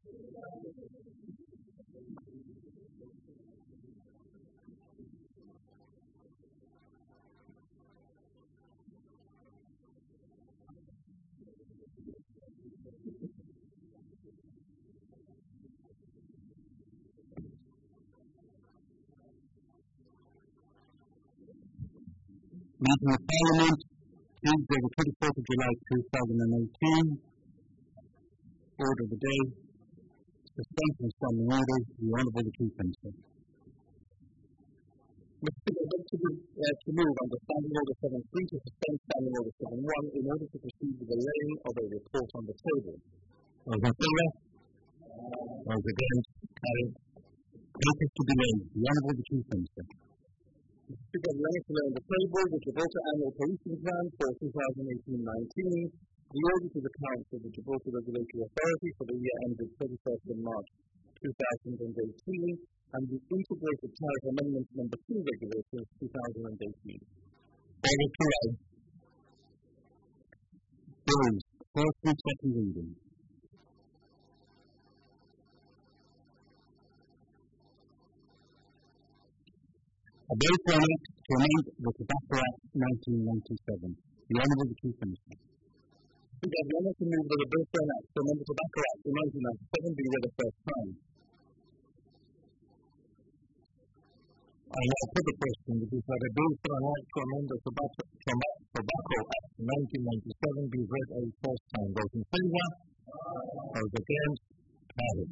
Meeting of Parliament, Tuesday the 24th of July 2018. Order of the day, suspension of standing orders, the Honourable the Chief Minister. Mr. Speaker, I beg to move under Standing Order 7.3 to suspend Standing Order 7.1 in order to proceed with the laying of a report on the table. Those in favour? Those against? Carried. Papers to be laid, the Honourable the Chief Minister. Mr. Speaker, the laying on the table, the Gibraltar Annual Policing Plan for 2018-19, the audit of accounts of the Gibraltar Regulatory Authority for the year ended 31st of March 2018, and the Integrated Tariff Amendment No. 2 Regulations 2018. Order to lay. Bills, first and second reading. A bill for an act to amend the Tobacco Act 1997. The Honourable the Chief Minister. Speaker, I have to move that a bill for an act to amend the Tobacco Act of 1997 be read the first time. I now put the question that is that a bill for an act to amend the Tobacco Act 1997 be read a first time. Those in favour? Those against? Carried.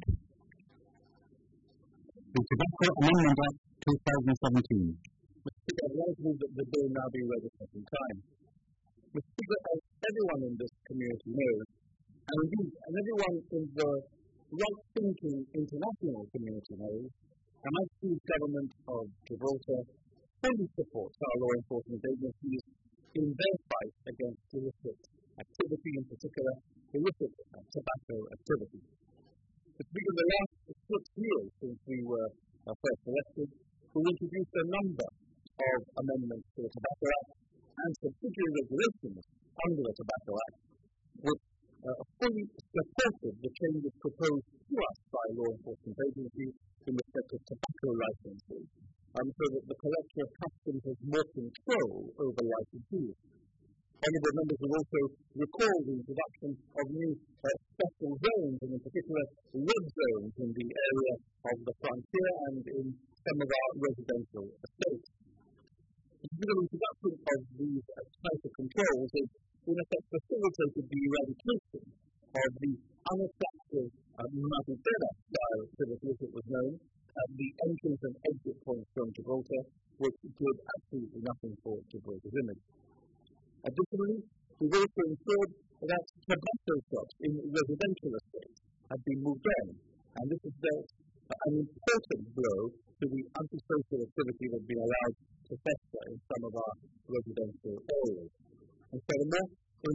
The Tobacco Amendment Act 2017. Mr. Speaker, I want to move that the bill now be read a second time. Mr. Speaker, as everyone in this community knows, and indeed, as everyone in the right-thinking international community knows, the Majesty's Government of Gibraltar fully supports our law enforcement agencies in their fight against illicit activity, in particular, illicit tobacco activity. Mr. Speaker, the last 6 years since we were first elected, we introduced a number of amendments to the Tobacco Act and subsidiary regulations under the Tobacco Act, which fully supported the changes proposed to us by law enforcement agencies in respect of tobacco licenses, so that the Collector of Customs has more control over licensees. Honourable members will also recall the introduction of new special zones, and in particular red zones in the area of the frontier and in some of our residential estates. The introduction of these tighter controls has in effect facilitated the eradication of the unattractive Madrugada style activity, as it was known, at the entrance and exit points from Gibraltar, which did absolutely nothing for Gibraltar's image. Additionally, we've also ensured that tobacco shops in residential estates have been moved on, and this has dealt an important blow to the antisocial activity that has been allowed to fester in some of our residential areas. And furthermore, in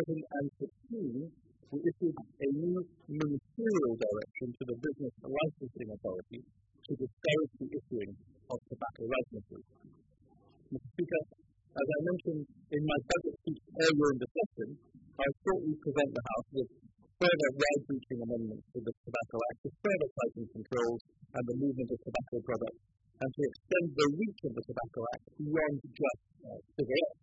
2016, we issued a new ministerial direction to the Business Licensing Authority to discourage the issuing of tobacco licenses. Mr. Speaker, as I mentioned in my budget speech earlier in the session, I shortly present the House with further wide-reaching amendments to the Tobacco Act to further tighten controls and the movement of tobacco products, and to extend the reach of the Tobacco Act beyond just cigarettes.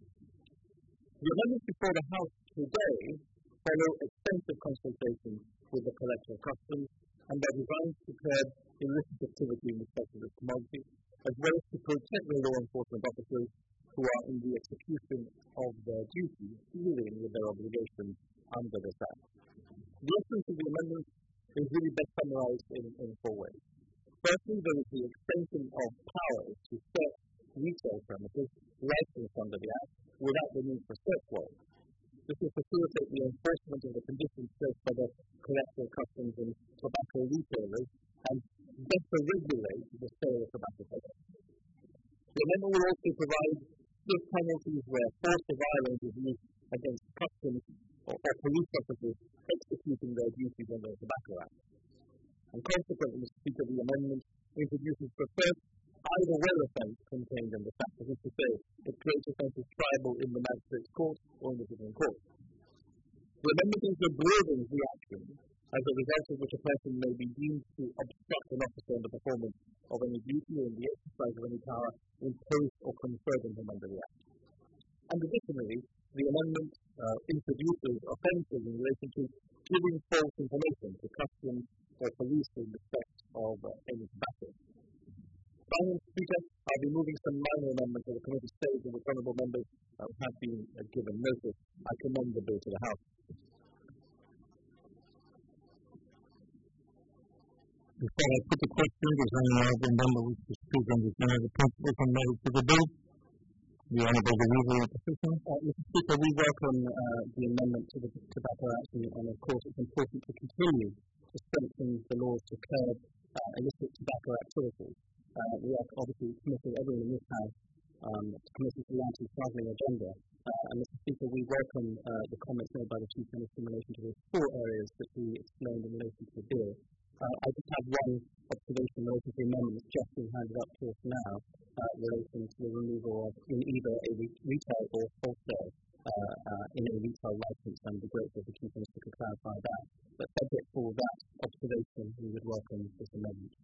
The amendments before the House today follow extensive consultations with the Collector of Customs, and are designed to curb illicit activity in respect of this commodity, as well as to protect the law enforcement officers who are in the execution of their duties, dealing with their obligations under this Act. The essence of the amendments is really best summarized in 4 ways. Firstly, there is the extension of powers to search retail premises licensed under the Act without the need for search warrants. This will facilitate the enforcement of the conditions set by the Collector of Customs and tobacco retailers, and better regulate the sale of tobacco products. The amendment will also provide strict penalties where force or violence is used against customs or police officers executing their duties under the Tobacco Act. And consequently, Mr. Speaker, the amendment introduces the first either way offence contained in the Act, that is to say, it creates offences triable in the Magistrates' Court or in the Supreme Court. The amendment also broadens the action as a result of which a person may be deemed to obstruct an officer in the performance of any duty or in the exercise of any power imposed or conferred on him under the Act. And additionally, the amendment introduces offences in relation to giving false information to customs or police in respect of any tobacco. Finally, Mr. Speaker, I'll be moving some minor amendments at the committee stage in which honourable members have been given notice. I commend the bill to the House. Before I put the question, does any honourable member wish to speak on this matter? The principles and merits of the bill? The Honourable Weaver, opposition. Mr. Speaker, we welcome the amendment to the Tobacco Act, and of course it's important to continue to strengthen the laws to curb illicit tobacco activities. We are obviously committed, everyone in this House, committed to the anti-smuggling agenda. And Mr. Speaker, we welcome the comments made by the Chief Minister in relation to the 4 areas that he explained in relation to the bill. I just have one observation in relation to the amendments just been handed up to us now, relating to the removal of in either a retail or wholesale in a retail licence, and we'd be grateful if the Chief Minister could clarify that. But subject for that observation, we would welcome this amendment.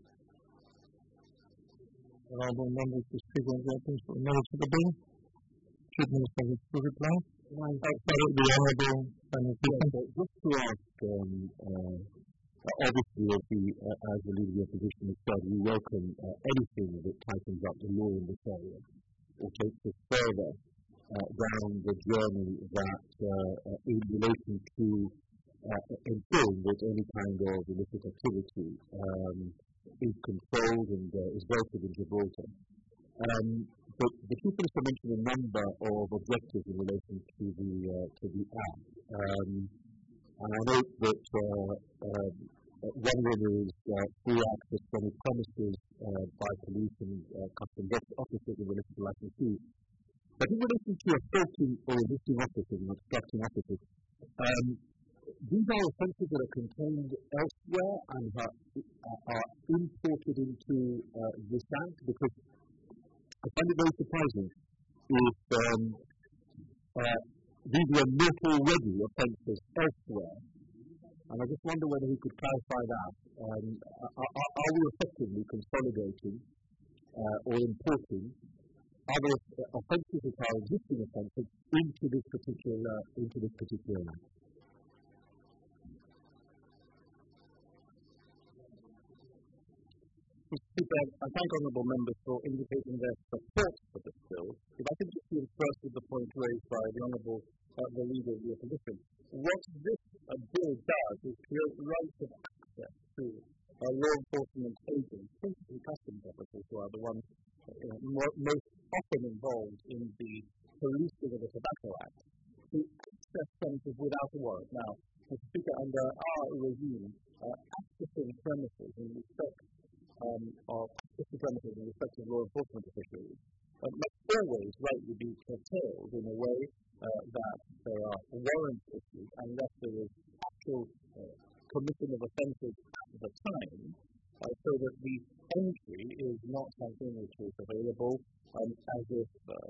Honourable members to speak on the principles and merits of the bill? Chief Minister, wish to reply? The Honourable just to ask, obviously, as the Leader of the Opposition has said, we welcome anything that tightens up the law in this area or takes us further down the journey that, in relation to ensuring that any kind of illicit activity is controlled and is welcomed in Gibraltar. But the Chief Minister mentioned a number of objectives in relation to the Act. And I note that one of them is free access to any premises by police and customs officers in relation to licensees. But in relation to assaulting or resisting officers and obstructing officers, these are offences that are contained elsewhere and are imported into this Act, because I find it very surprising if these were not already offences elsewhere. And I just wonder whether he could clarify that. Are we effectively consolidating or importing other offences that are existing offences into this particular Act? Mr. Speaker, I thank honourable members for indicating their support for this bill. If I could just deal first with the point raised by the Honourable the Leader of the Opposition. What this bill does is create rights of access to law enforcement agents, principally customs officers, who are the ones most often involved in the policing of the Tobacco Act, to access premises without a warrant. Now, Mr. Speaker, under our regime, accessing premises in respect of law enforcement officials must always rightly be curtailed in a way that there are warrants issued unless there is actual commission of offences at the time, so that the entry is not something which is available as if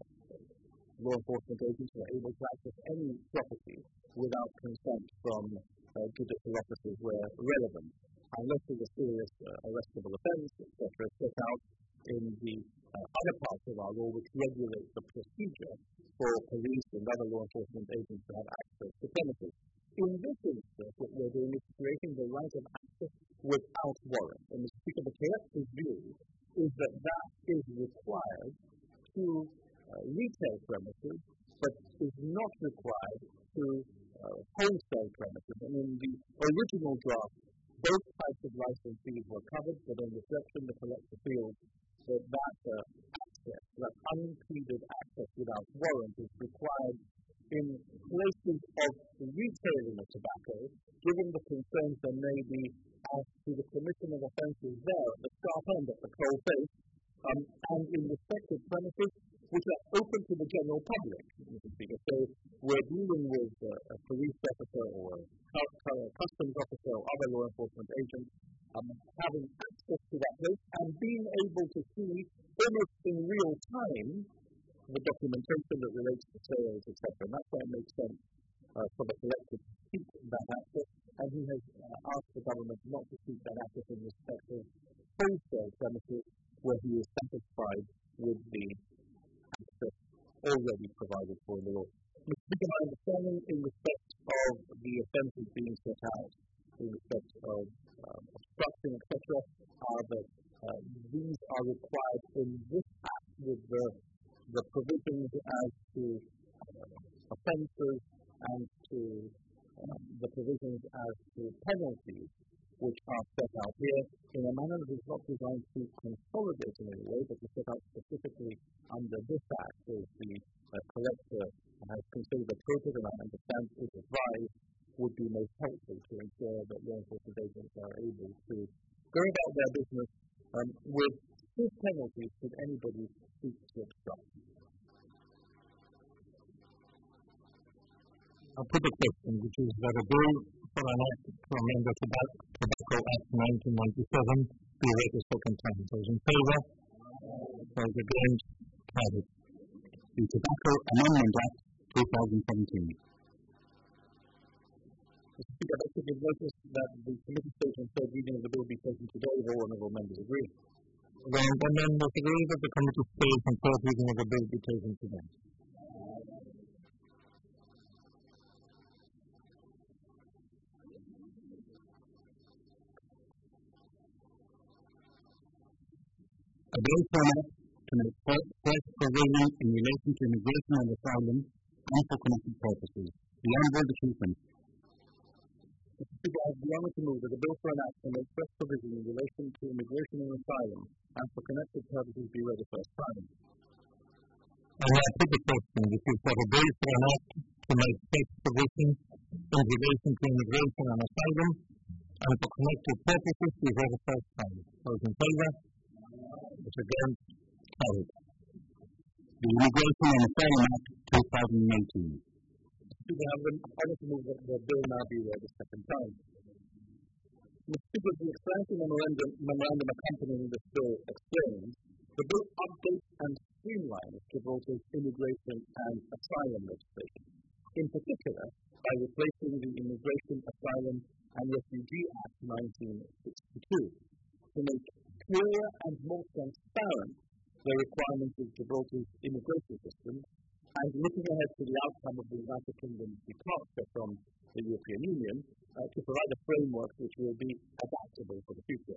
law enforcement agents are able to access any property without consent from judicial officers where relevant, unless there's a serious arrestable offence, etc., set out in the other parts of our law which regulate the procedure for police and other law enforcement agents to have access to premises. In this instance, what we're doing is creating the right of access without warrant. And Mr. Speaker, the collective view is that that is required to retail premises, but is not required to wholesale premises. And in the original draft, both types of licensees were covered, but on reflection, the collective feels that access, that unimpeded access without warrant, is required in places of retailing of tobacco, given the concerns there may be as to the commission of offences there at the sharp end, at the coal face, and in respective premises which are open to the general public, Mr. Speaker. So we're dealing with a police officer or a customs officer or other law enforcement agent having access to that place and being able to see almost in real time the documentation that relates to sales, etc. And that's why it makes sense for the collective to seek that access. and he has asked the government not to seek that access in respect of wholesale premises where he is satisfied with the access already provided for in the law. Mr. Speaker, my understanding in respect of the offences being set out, in respect of obstruction, etc., are that these are required in this Act with the provisions as to offences and to the provisions as to penalties which are set out here in a manner that is not designed to consolidate in any way, but to set out specifically under this Act as the collector has considered appropriate, and I understand is advised, would be most helpful to ensure that law enforcement agents are able to go about their business with stiff penalties should anybody seek to obstruct. I'll put the question, which is that a bill for an act to amend the Tobacco Act 1997 be read a second time. Those in favour? Those against? Carried. The Tobacco Amendment Act 2017. Mr. Speaker, I'd like to give notice that the committee stage and third reading of the bill be taken today if all honourable members agree. Then members agree that the committee stage and third reading of the bill be taken today. A bill for an act to make fresh provision in relation to immigration and asylum and for connected purposes. The Honourable the Chieftain. Mr. Speaker, I have the honour to move that a bill for an act to make fresh provision in relation to immigration and asylum and for connected purposes be read the first time. And I put the question, which is that a bill for an act to make fresh provision in relation to immigration and asylum and for connected purposes be read the first time. Those in favour? Those against? Carried. The Immigration and Asylum Act 2018. Speaker, I have the honour to move that the bill now be read a second time. Mr. Speaker, the explanatory memorandum accompanying this bill explains the bill updates and streamlines Gibraltar's immigration and asylum legislation, in particular by replacing the Immigration, Asylum and Refugee Act 1962 to make clearer and more transparent the requirements of Gibraltar's immigration system, and looking ahead to the outcome of the United Kingdom's departure from the European Union, to provide a framework which will be adaptable for the future.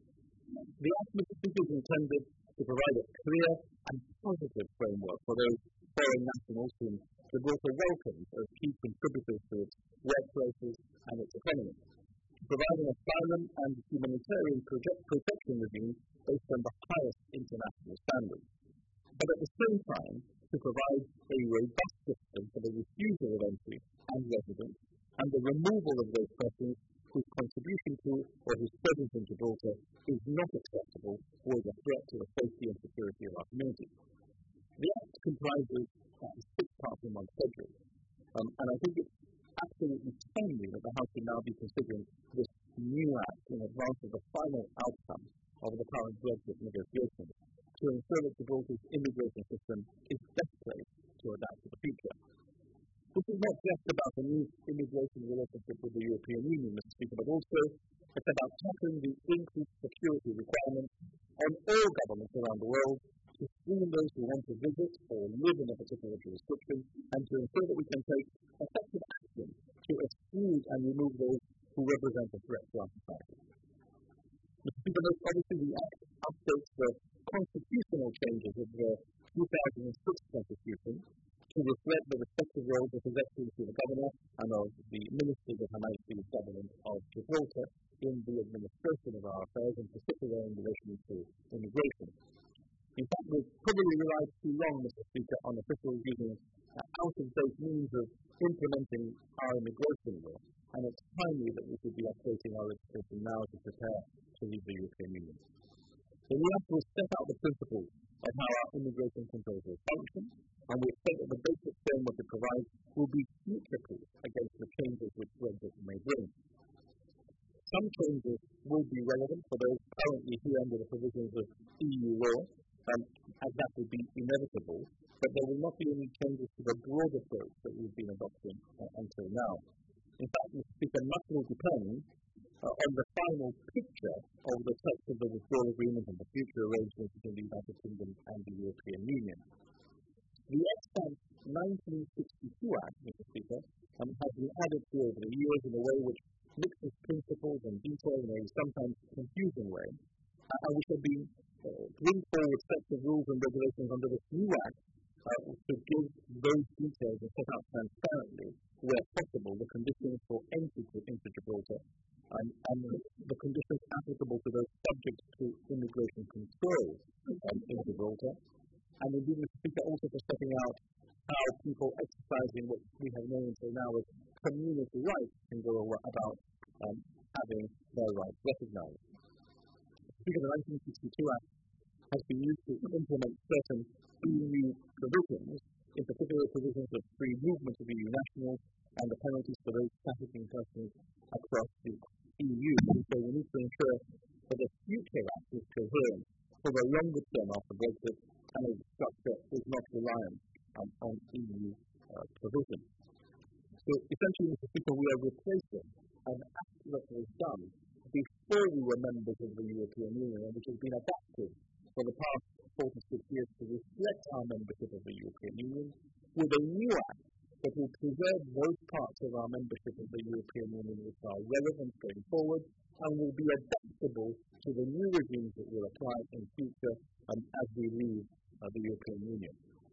The Act, Mr. Speaker, is intended to provide a clear and positive framework for those foreign nationals whom Gibraltar welcomes as key contributors to its workplaces and its economy, to provide an asylum and humanitarian protection regime based on the highest international standards, but at the same time to provide a robust system for the refusal of entry and residence and the removal of those persons whose contribution to or whose presence in Gibraltar is not acceptable or is a threat to the safety and security of our community. The Act comprises 6 parts in one schedule, and I think it's absolutely timely that the House should now be considering this new Act in advance of the final outcome of the current Brexit negotiations to ensure that Gibraltar's immigration system is best placed to adapt to the future. This is not just about a new immigration relationship with the European Union, Mr. Speaker, but also it's about tackling the increased security requirements on all governments around the world to screen those who want to visit or live in a particular jurisdiction and to ensure that we can take effective action to exclude and remove those who represent a threat to our society. Mr. Speaker, most obviously the Act updates the constitutional changes of the 2006 Constitution to reflect the respective roles of His Excellency the Governor and of the Ministers of Her Majesty's Government of Gibraltar in the administration of our affairs, in particular in relation to immigration. In fact, we've probably relied too long, Mr. Speaker, on officials using out-of-date means of implementing our immigration law, and it's timely that we should be updating our legislation now to prepare to leave the European Union. The new Act will set out the principles of how our immigration controls will function, and we expect that the basic framework it provides will be future-proof against the changes which Brexit may bring. Some changes will be relevant for those currently here under the provisions of EU law, as that will be inevitable, but there will not be any changes to the broad approach that we've been adopting until now. In fact, Mr. Speaker, much will depend on the final picture of the text of the withdrawal agreement and the future arrangements between the United Kingdom and the European Union. The extant 1962 Act, Mr. Speaker, has been added to over the years in a way which mixes principles and detail in a sometimes confusing way, and we should be bring forward sets of rules and regulations under this new Act to give those details and set out transparently, where possible, the conditions for entry into Gibraltar and the conditions applicable to those subject to immigration control in Gibraltar, and indeed, Mr. Speaker, also for setting out how people exercising what we have known until now as community rights can go about having their rights recognised. Speaker, the 1962 Act has been used to implement certain EU provisions, in particular provisions of free movement of EU nationals and the penalties for those trafficking persons across the EU. So we need to ensure that the future Act is coherent for the longer term after Brexit and its structure is not reliant on EU provision. So essentially, Mr. Speaker, we are replacing an act that was done before we were members of the European Union and which has been adapted for the past 46 years to reflect our membership of the European Union with a new act that will preserve those parts of our membership of the European Union which are relevant going forward and will be adaptable to the new regimes that will apply in future as we leave the European Union.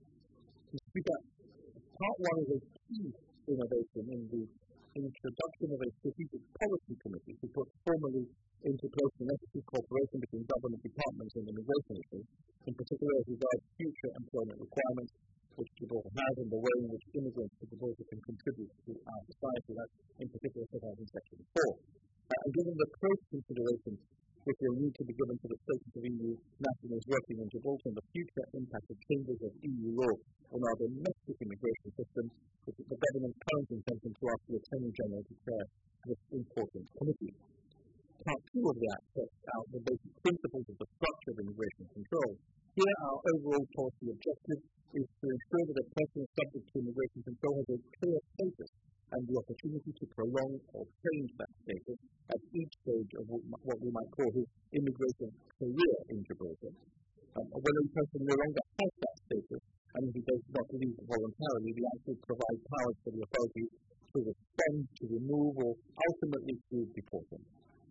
Mr. Speaker, Part 1 is a key innovation in the introduction of a strategic policy committee to put formally into place the necessary cooperation between government departments and immigration issues, in particular as regards future employment requirements, which Gibraltar has, and the way in which immigrants to Gibraltar can contribute to our society. That's in particular set out in Section 4. And given the close consideration which will need to be given to the status of EU nationals working in Gibraltar and the future impact of changes of EU law on our domestic immigration system, which is the government's current intention to ask the Attorney General to chair this important committee. Part 2 of the Act sets out the basic principles of the structure of immigration control. Here, our overall policy objective is to ensure that a person subject to immigration control has a clear status and the opportunity to prolong or change that status at each stage of what we might call his immigration career in Gibraltar. When a person no longer has that status and he does not leave voluntarily, the Act will provide powers for the authorities to respond, to remove, or ultimately to deport him.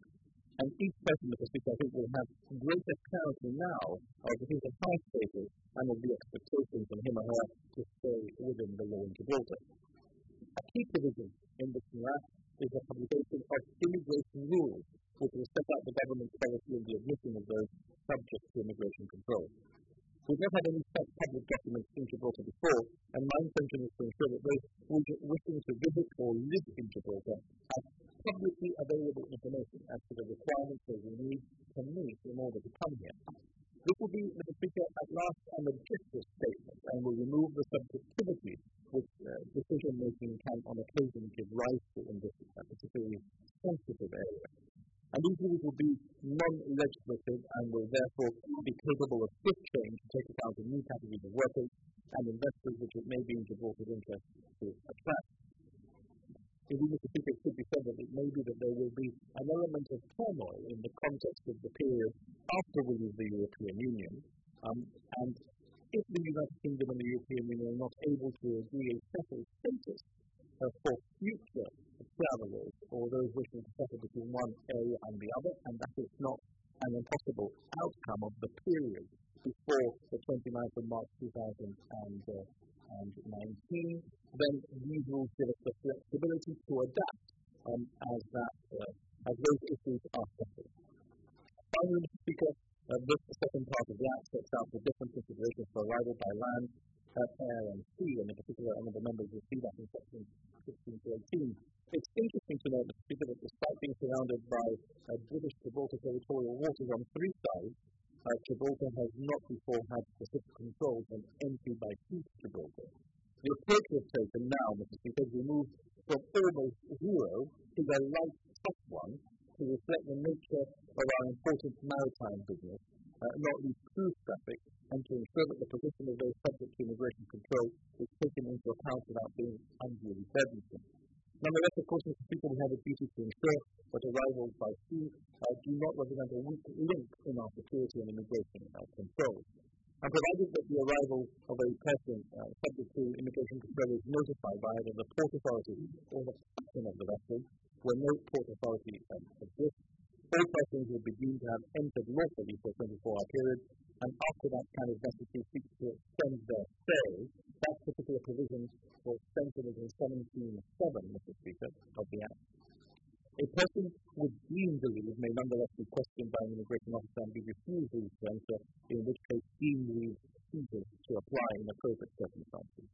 And each person, Mr. Speaker, I think will have greater clarity now of his high status and of the expectations from him or her to stay within the law in Gibraltar. A key provision in this new Act is the publication of immigration rules, which will set out the government's policy in the admission of those subject to immigration control. We've not had any such public documents in Gibraltar before, and my intention is to ensure that those wishing to visit or live in Gibraltar have publicly available information as to the requirements they will need to meet in order to come here. This will be, Mr. Speaker, at last an objective statement and will remove the subjectivity which decision-making can on occasion give rise to in this particularly sensitive area. And these rules will be non-legislative and will therefore be capable of swift change to take account of new categories of workers and investors which it may be in Gibraltar's interest to attract. Indeed, Mr. Speaker, it should be said that it may be that there will be an element of turmoil in the context of the period after we leave the European Union, and if the United Kingdom and the European Union are not able to agree a settled status for future travellers or those wishing to settle between one area and the other, and that is not an impossible outcome of the period before the 29th of March 2019, then these rules give us the flexibility to adapt as those issues are settled. Finally, Mr. Speaker, this second part of the Act sets out the different considerations for arrival by land, air and sea, and in particular, honourable members will see that in sections 16 to 18. It's interesting to note, Mr. Speaker, that despite being surrounded by British Gibraltar territorial waters on three sides, Gibraltar has not before had specific controls on entry by sea to Gibraltar. The approach we've taken now, Mr. Speaker, is we move from almost zero to a light touch one to reflect the nature of our important maritime business, not least cruise traffic, and to ensure that the position of those subject to immigration control is taken into account without being unduly burdensome. Nonetheless, of course, Mr. Speaker, we have a duty to ensure that arrivals by sea do not represent a weak link in our security and immigration controls. And provided that the arrival of a person subject to immigration control is notified by either the port authority or the captain of the vessel, where no port authority exists, all persons will be deemed to have entered lawfully for a 24-hour period, and after that kind of necessity seeks to extend their stay, that particular provision was strengthened in 17(7), Mr. Speaker, of the Act. A person with deemed to leave may nonetheless be questioned by an immigration officer and be refused leave to enter, in which case deemed leave ceases to apply in appropriate circumstances.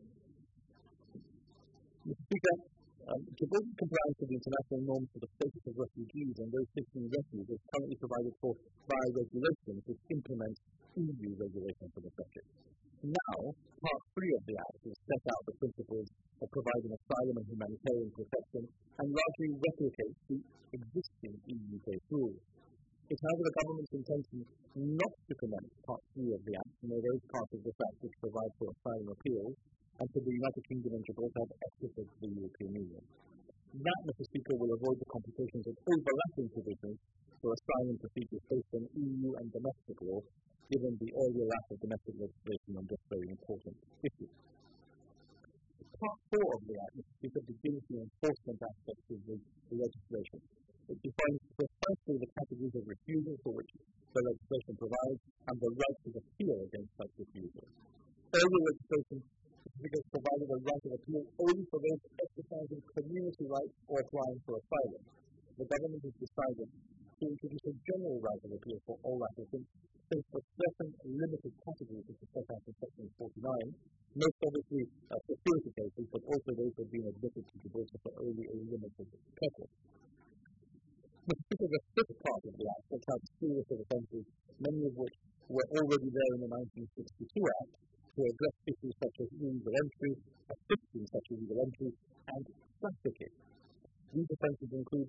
Mr. Speaker, Gibraltar's compliance with the international norms for the status of refugees and those seeking refuge is currently provided for by regulations which implement EU regulations for the subject. Now, Part 3 of the Act has set out the principles of providing asylum and humanitarian protection and largely replicates the existing EU-based rules. It has the government's intention not to commence Part 3 of the Act, nor those parts of this Act which provide for asylum appeals, until the United Kingdom and Gibraltar have exited the European Union. That, Mr. Speaker, will avoid the complications of overlapping provisions for asylum procedures based on EU and domestic law, given the earlier lack of domestic legislation on this very important issue. Part 4 of the Act, Mr. Speaker, begins the enforcement aspects of the legislation. It defines precisely the categories of refusal for which the legislation provides and the right to appeal against such refusal. Earlier legislation provided a right of appeal only for those exercising community rights or applying for asylum. The government has decided to introduce a general right of appeal for all applicants, based for certain limited categories which are set out in Section 49, most obviously security cases, but also those who have been admitted to Gibraltar for only a limited purpose. Mr. Speaker, the fifth part of the Act sets out serious offences, many of which were already there in the 1962 Act, to address issues such as illegal entry, assisting such illegal entry, and trafficking. These offences include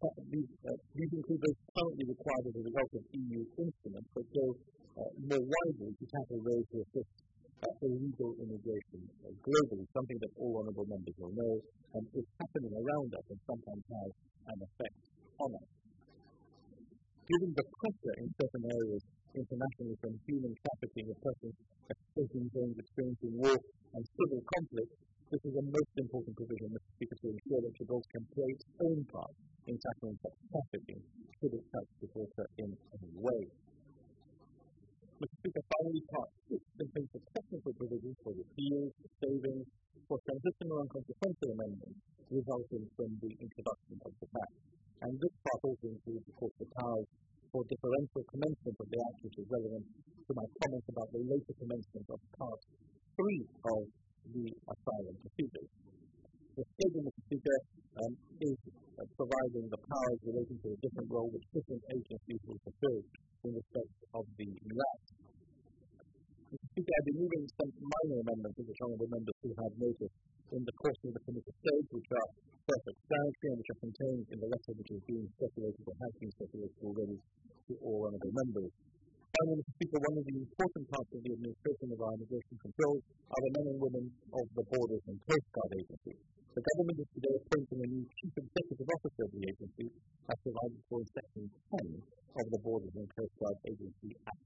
those currently required as a result of EU instruments, but go more widely to tackle those who assist illegal immigration globally, something that all honourable members will know, and is happening around us and sometimes has an effect on us. Given the pressure in certain areas internationally from human trafficking of persons escaping zones experiencing war and civil conflict, this is a most important provision, Mr. Speaker, to ensure that Gibraltar can play its own part in tackling such trafficking, should it touch Gibraltar in any way. Mr. Speaker, finally, Part 6 contains the technical provisions for repeals, savings, for transitional and consequential amendments resulting from the introduction of the Act. And this part also includes, of course, the powers for differential commencement of the Act, which is relevant to my comments about the later commencement of Part 3 of the asylum procedures. The schedule, Mr. Speaker, is providing the powers relating to a different role which different agencies will fulfill in respect of the new Act. Mr. Speaker, I've been moving some minor amendments, which honourable members who have noticed in the course of the committee stage, which are self-explanatory and which are contained in the letter which is being circulated or has been circulated already to all honourable members. Finally, Mr. Speaker, one of the important parts of the administration of our immigration controls are the men and women of the Borders and Coast Guard Agency. The government is today appointing a new Chief Executive Officer of the agency, as provided for in Section 10 of the Borders and Coast Guard Agency Act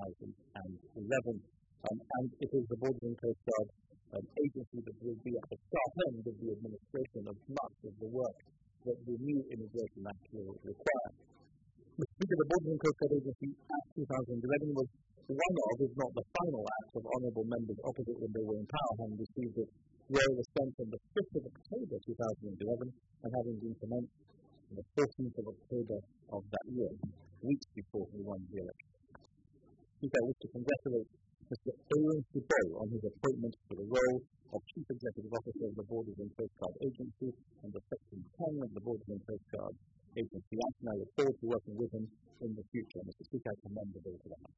2011. And it is the Borders and Coast Guard agency that will be at the sharp end of the administration of much of the work that the new Immigration Act will require. Mr. Speaker, the Borders and Coast Guard Agency Act 2011 was one of, if not the final act of honourable members opposite when they were in power, having received its royal assent on the 5th of October 2011 and having been commenced on the 14th of October of that year, weeks before he won the election. Speaker, I wish to congratulate Mr. Aaron Thibault on his appointment to the role of Chief Executive Officer of the Borders and Coast Guard Agency under Section 10 of the Borders and Coast Guard Agency Act, and I look forward to working with him in the future. Mr. Speaker, I commend the bill to the House.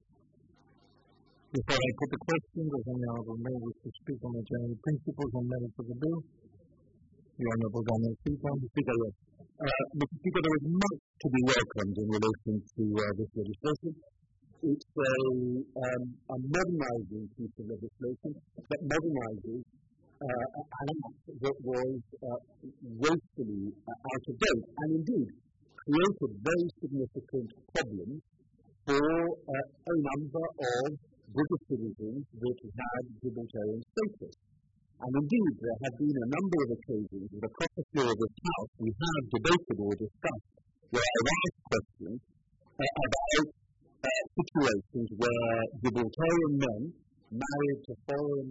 Before I put the question, does any honourable member wish to speak on the general principles and merits of the bill? The Honourable Daniel Seaton. Mr. Speaker, yes. Mr. Speaker, there is much to be welcomed in relation to this legislation. It's a modernising piece of legislation that modernises an act that was woefully out of date and indeed created very significant problems for a number of British citizens that had Gibraltarian status. And indeed, there have been a number of occasions that across the floor of this House we have debated or discussed where I've asked questions about situations where Gibraltarian men married to foreign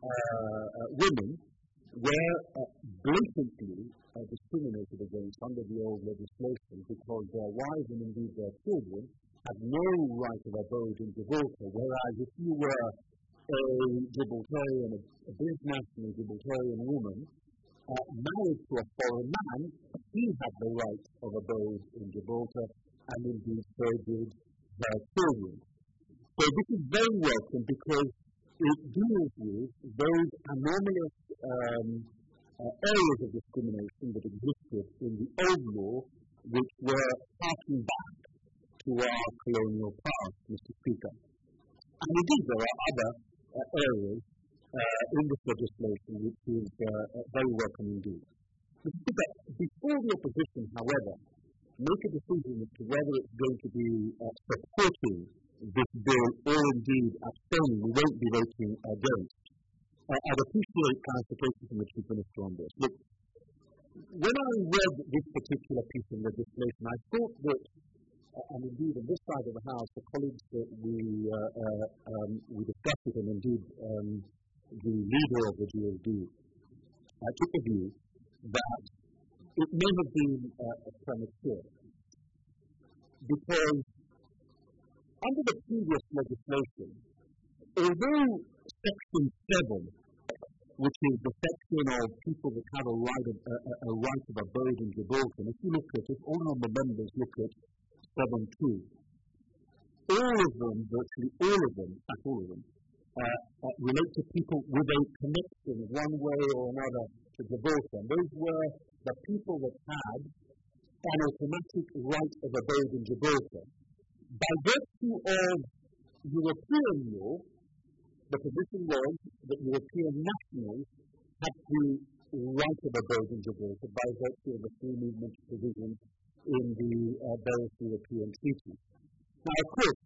women were blatantly discriminated against under the old legislation because their wives and indeed their children had no right of abode in Gibraltar, whereas if you were a Gibraltarian, a British national Gibraltarian woman, married to a foreign man, he had the right of abode in Gibraltar, and indeed so did their children. So this is very welcome because it deals with those anomalous areas of discrimination that existed in the old law, which were harking back to our colonial past, Mr. Speaker. And indeed there are other areas in this legislation which is very welcome indeed. Mr. Speaker, before the opposition, however, make a decision as to whether it's going to be supporting this bill or indeed abstaining, we won't be voting against. I'd appreciate clarification from the Chief Minister on this. Look, when I read this particular piece of legislation, I thought that, and indeed on this side of the House, the colleagues that we discussed with, and indeed the leader of the GLD, took the view that it may have been premature because under the previous legislation, although Section 7, which is the section of people that have a right of abode in Gibraltar, and if you look at it, all of the members look at 7.2, all of them, virtually all of them, relate to people with a connection one way or another to Gibraltar. And those were the people that had an automatic right of abode in Gibraltar. By virtue of European law, the position was that European nationals had the right of abode in Gibraltar by virtue of the free movement provisions in the various European treaties. Now, of course,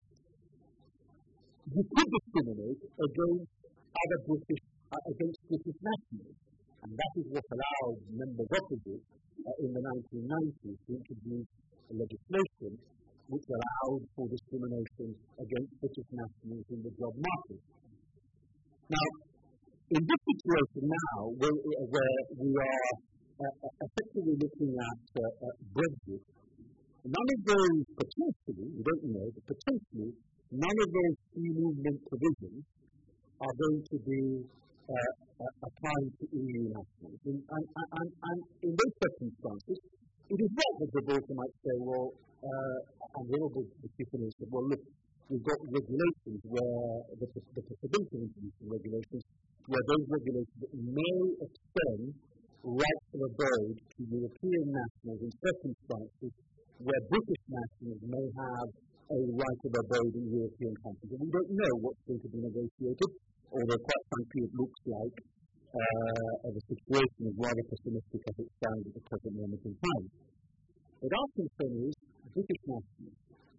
you could discriminate against British nationals, and that is what allowed members opposite in the 1990s to introduce legislation which allowed for discrimination against British nationals in the job market. Now, in this situation now, where we are effectively looking at Brexit, none of those potentially, we don't know, but potentially, none of those free movement provisions are going to be applying to EU nationals. And in those circumstances, it is right that Gibraltar might say, well, and the Honourable Chief Minister said, well, look, we've got regulations where the possibility of introducing regulations where those regulations may extend rights of abode to European nationals in circumstances where British nationals may have a right of abode in European countries. And we don't know what's going to be negotiated, although quite frankly it looks like the situation is rather pessimistic as it stands at the present moment in time. But our concern is British nationals.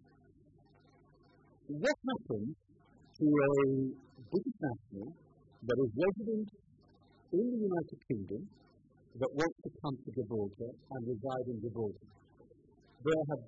What happens to a British national that is resident in the United Kingdom that wants to come to Gibraltar and reside in Gibraltar? There are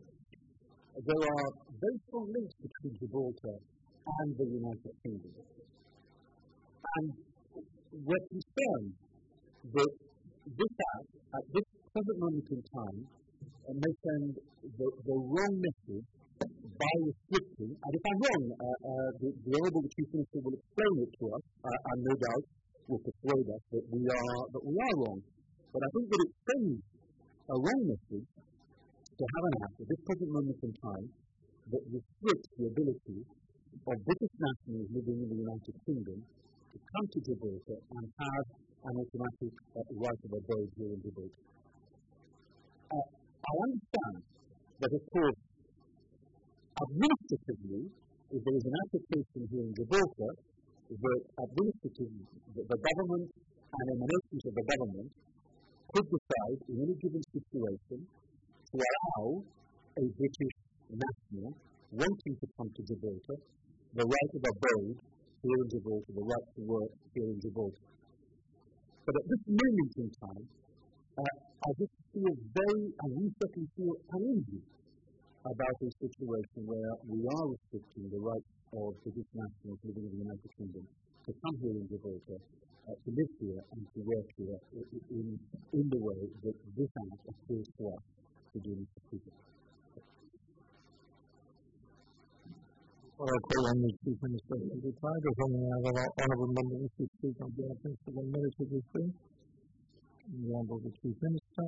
very strong links between Gibraltar and the United Kingdom. And we're concerned that this act, at this present moment in time, may send the wrong message by restricting, and if I'm wrong, the Honourable Chief Minister will explain it to us, and no doubt will persuade us that we are wrong. But I think that it sends a wrong message to have an act at this present moment in time that restricts the ability of British nationals living in the United Kingdom to come to Gibraltar and have an automatic right of abode here in Gibraltar. I understand that, of course, administratively, if there is an application here in Gibraltar, that administratively the government and emanations of the government could decide in any given situation to allow a British national wanting to come to Gibraltar the right of abode here in Gibraltar, the right to work here in Gibraltar. But at this moment in time, I just feel and we certainly feel uneasy about a situation where we are restricting the rights of British nationals living in the United Kingdom to come here in Gibraltar, to live here and to work here in the way that this Act appears to us to do, Mr. Speaker. Well, I'll call on the Chief Minister to reply. Does any other honourable member wish to speak on behalf of the military district? The Honourable Chief Minister.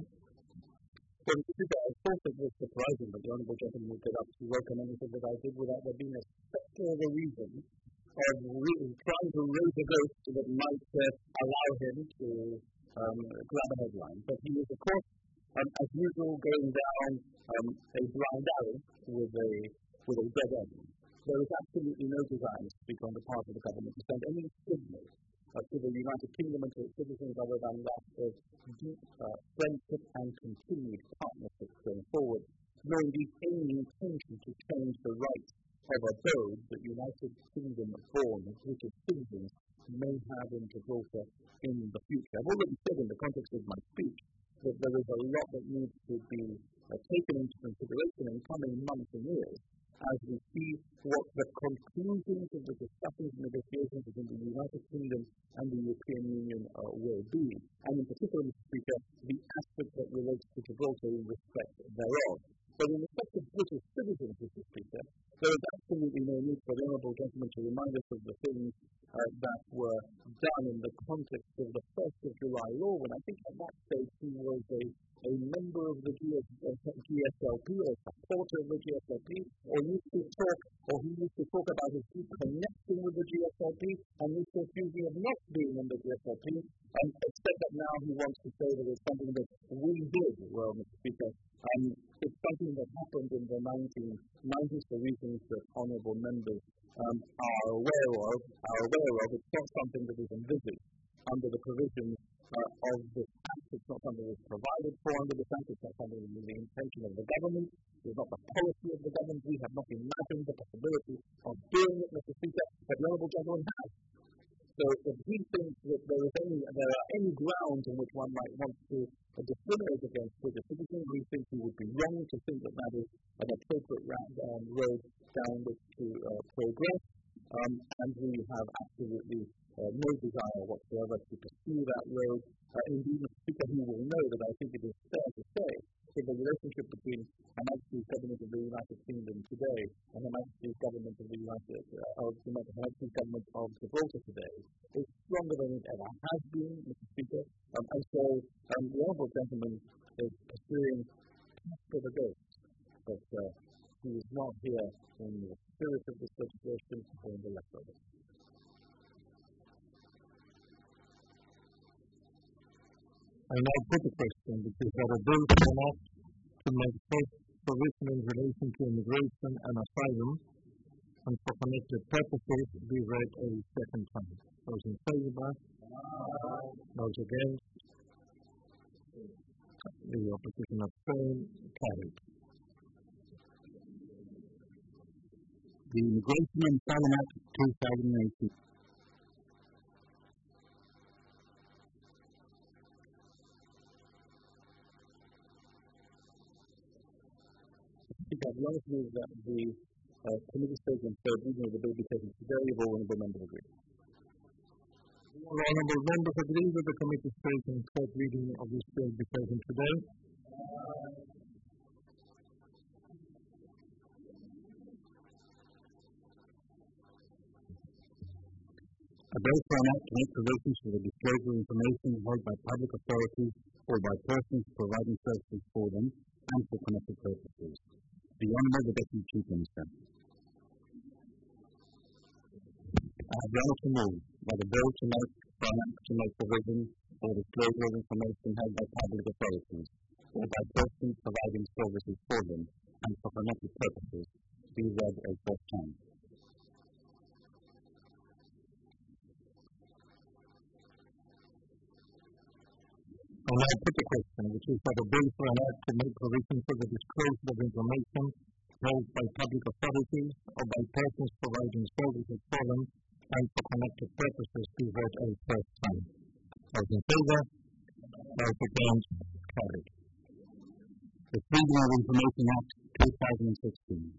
Well, Mr. Speaker, I thought it was surprising that the Honourable Gentleman would get up to welcome anything that I did without there being a spectre of a reason of trying to raise a ghost that might allow him to grab a headline. But he is, of course, as usual, going down a blind alley with a dead end. There is absolutely no desire to speak on the part of the government to send any signal to the United Kingdom and to its citizens other than that of deep friendship and continued partnership going forward, nor indeed any intention to change the rights of abode that United Kingdom-born British citizens may have in Gibraltar in the future. I've already said in the context of my speech that there is a lot that needs to be taken into consideration in coming months and years as we see what the conclusions of the discussions and negotiations between the United Kingdom and the European Union will be, and in particular, Mr. Speaker, the aspect that relates to Gibraltar in respect thereof. But in respect of British citizens, Mr. Speaker, there is absolutely no need for the Honourable Gentleman to remind us of the things that were done in the context of the 1st of July law, when I think at that stage he was a member of the GSLP or supporter of the GSLP, or he used to talk about his deep connection with the GSLP, and used to accuse me of not being in the GSLP, except that now he wants to say that it's something that we did. Well, Mr. Speaker, it's something that happened in the 1990s for reasons that honourable members are aware of. It's not something that is envisaged under the provisions of this Act. It's not something that is provided for under this Act. It's not something that is the intention of the government. It's not the policy of the government. We have not imagined the possibility of doing it, Mr. Speaker, but the Honourable Gentleman has. So if he thinks that there are any grounds on which one might want to discriminate against British citizens, we think he would be wrong to think that that is an appropriate road down which to progress. And we have absolutely no desire whatsoever to pursue that road. Indeed, Mr. Speaker, he will know that I think it is fair to say that the relationship between Her Majesty's Government of the United Kingdom today and Her Majesty's Government of the Her Majesty's Government of Gibraltar today is stronger than it ever has been, Mr. Speaker. And so the Honourable Gentleman is pursuing for the ghost, but he is not here in the spirit of this legislation or in the letter of it. I now put the question, which is that a bill came up to make first provision in relation to immigration and asylum and for connected purposes be read a second time. Those in favour? Those against? The opposition abstained? Carried. The Immigration and Asylum Act 2018. I think I'd like to move that the committee statement third reading of the bill be taken today if all honourable members agree. All honourable members agree that the committee statement third reading of this bill be taken today. A bill for an act to make provisions for the disclosure of information held by public authorities or by persons providing services for them and for connected purposes. The Honourable Deputy Chief Minister. I have the honour to move that the bill to make for an act to make provision for the disclosure of information held by public authorities or by persons providing services for them and for connected purposes be read a fourth time. Act to make provision for the disclosure of information held by public authorities or by persons providing services for them and for connected purposes be read a first time. Those in favour? Those against? Carried. The Freedom of Information Act 2016.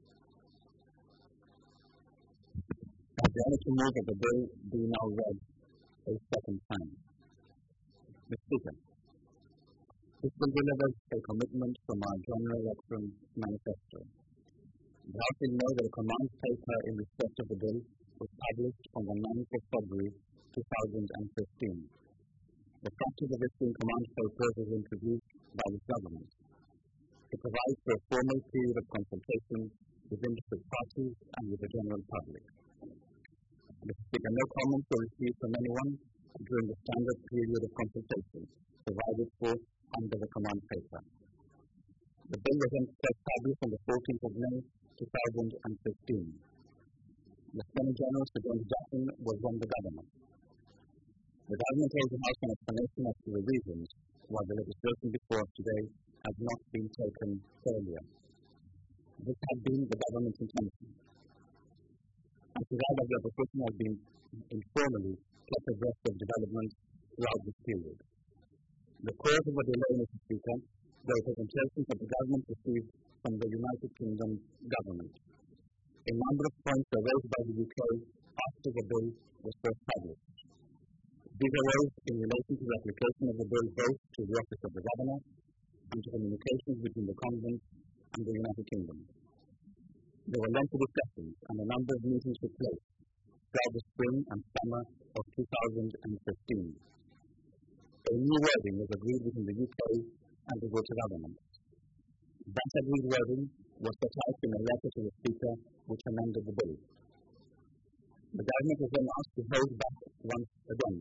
I dare to move that the bill be now read a second time. Mr. Speaker, this bill delivers a commitment from our General Election Manifesto. The House will know that a command paper in respect of the bill was published on the 9th of February 2015. The practice of issuing command papers was introduced by this government. It provides for a formal period of consultation with interested parties and with the general public. Mr. Speaker, no comments were received from anyone during the standard period of consultation provided for under the command paper. The bill was then first published on the 14th of May 2015. Lieutenant General Sir James Jackson was then the governor. The government owes the House an explanation as to the reasons why the legislation before us today has not been taken earlier. This had been the government's intention. And to that, the opposition has been informally kept abreast of developments throughout this period. The cause of the delay, Mr. Speaker, the representations that the government received from the United Kingdom government. A number of points were raised by the UK after the bill was first published. These arose in relation to the application of the bill both to the office of the governor and to communications between the Convent and the United Kingdom. There were lengthy discussions and a number of meetings took place throughout the spring and summer of 2015. A new wording was agreed between the UK and the British government. That agreed wording was set out in a letter to the Speaker which amended the bill. The government was then asked to hold back once again.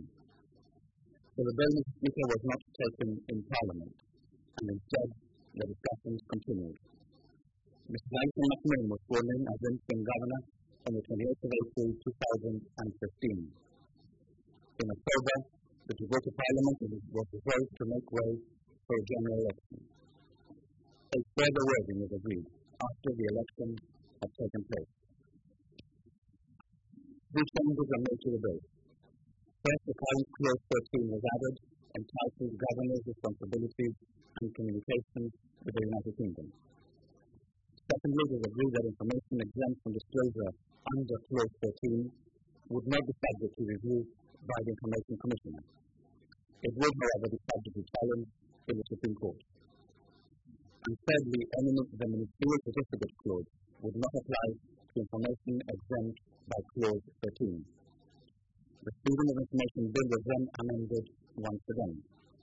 So the bill, Mr. Speaker, was not taken in Parliament, and instead the discussions continued. Mr. Langton Macmillan was sworn in as interim governor on the 28th of April 2015. In October, the Gibraltar Parliament was dissolved to make way for a general election. A further wording was agreed after the election had taken place. These changes were made to the bill. First, the current Clause 13 was added, entitled Governor's Responsibilities and Communications with the United Kingdom. Secondly, it was agreed that information exempt from disclosure under Clause 13 would not be subject to review by the Information Commissioner. It would, however, be subject to challenge in the Supreme Court. And thirdly, the Ministerial Certificate Clause would not apply to information exempt by Clause 13. The Freedom of Information Bill was then amended once again.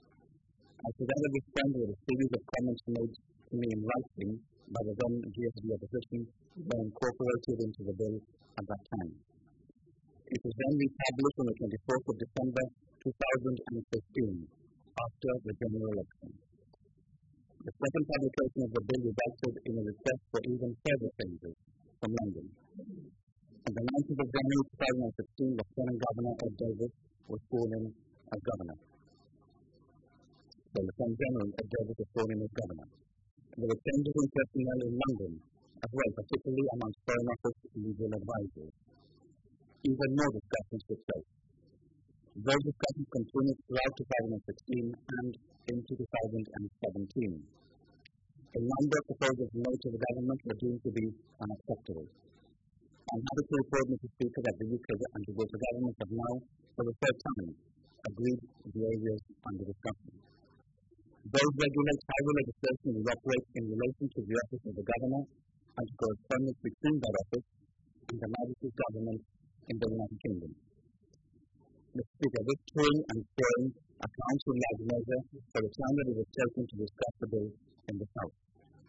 I together respond to a series of comments made to me in writing by the then GSD opposition were incorporated into the bill at that time. It was then republished on the 24th of December 2015 after the general election. The second publication of the bill resulted in a request for even further changes from London. On the 19th of January 2016, Lieutenant Governor Ed Davis was sworn in as governor. The Lieutenant General Ed Davis was sworn in as governor. There were changes in personnel in London as well, particularly amongst Foreign Office legal advisors. Even more discussions took place. Those discussions continued throughout 2016 and into 2017. A number of proposals made to the government were deemed to be unacceptable. I'm happy to report, Mr. Speaker, that the UK and the Gibraltar government have now, for the third time, agreed the areas under discussion. Those regulate how the legislation will operate in relation to the office of the governor and to correspondence between that office and the Majesty's government in the United Kingdom. Mr. Speaker, this toing and throwing accounts in large measure for the time that it was taken to discuss the bill in the House.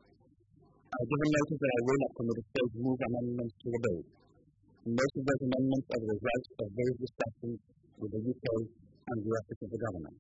I have given notice that I will, at committee stage, move amendments to the bill. Most of those amendments are the result of various discussions with the UK and the office of the governor.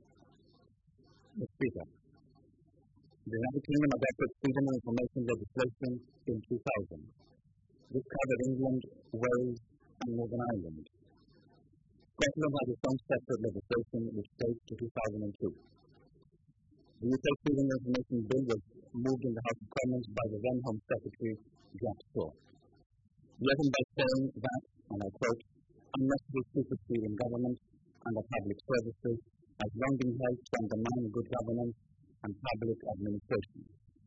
Mr. Speaker, the United Kingdom adopted freedom of information legislation in 2000. This covered England, Wales, and Northern Ireland. Scotland had its own separate legislation which dates to 2002. The UK Freedom of Information Bill was moved in the House of Commons by the then Home Secretary, Jack Straw. He opened by saying that, and I quote, unnecessary secrecy in government and the public services has long been held to undermine good governance and public administration.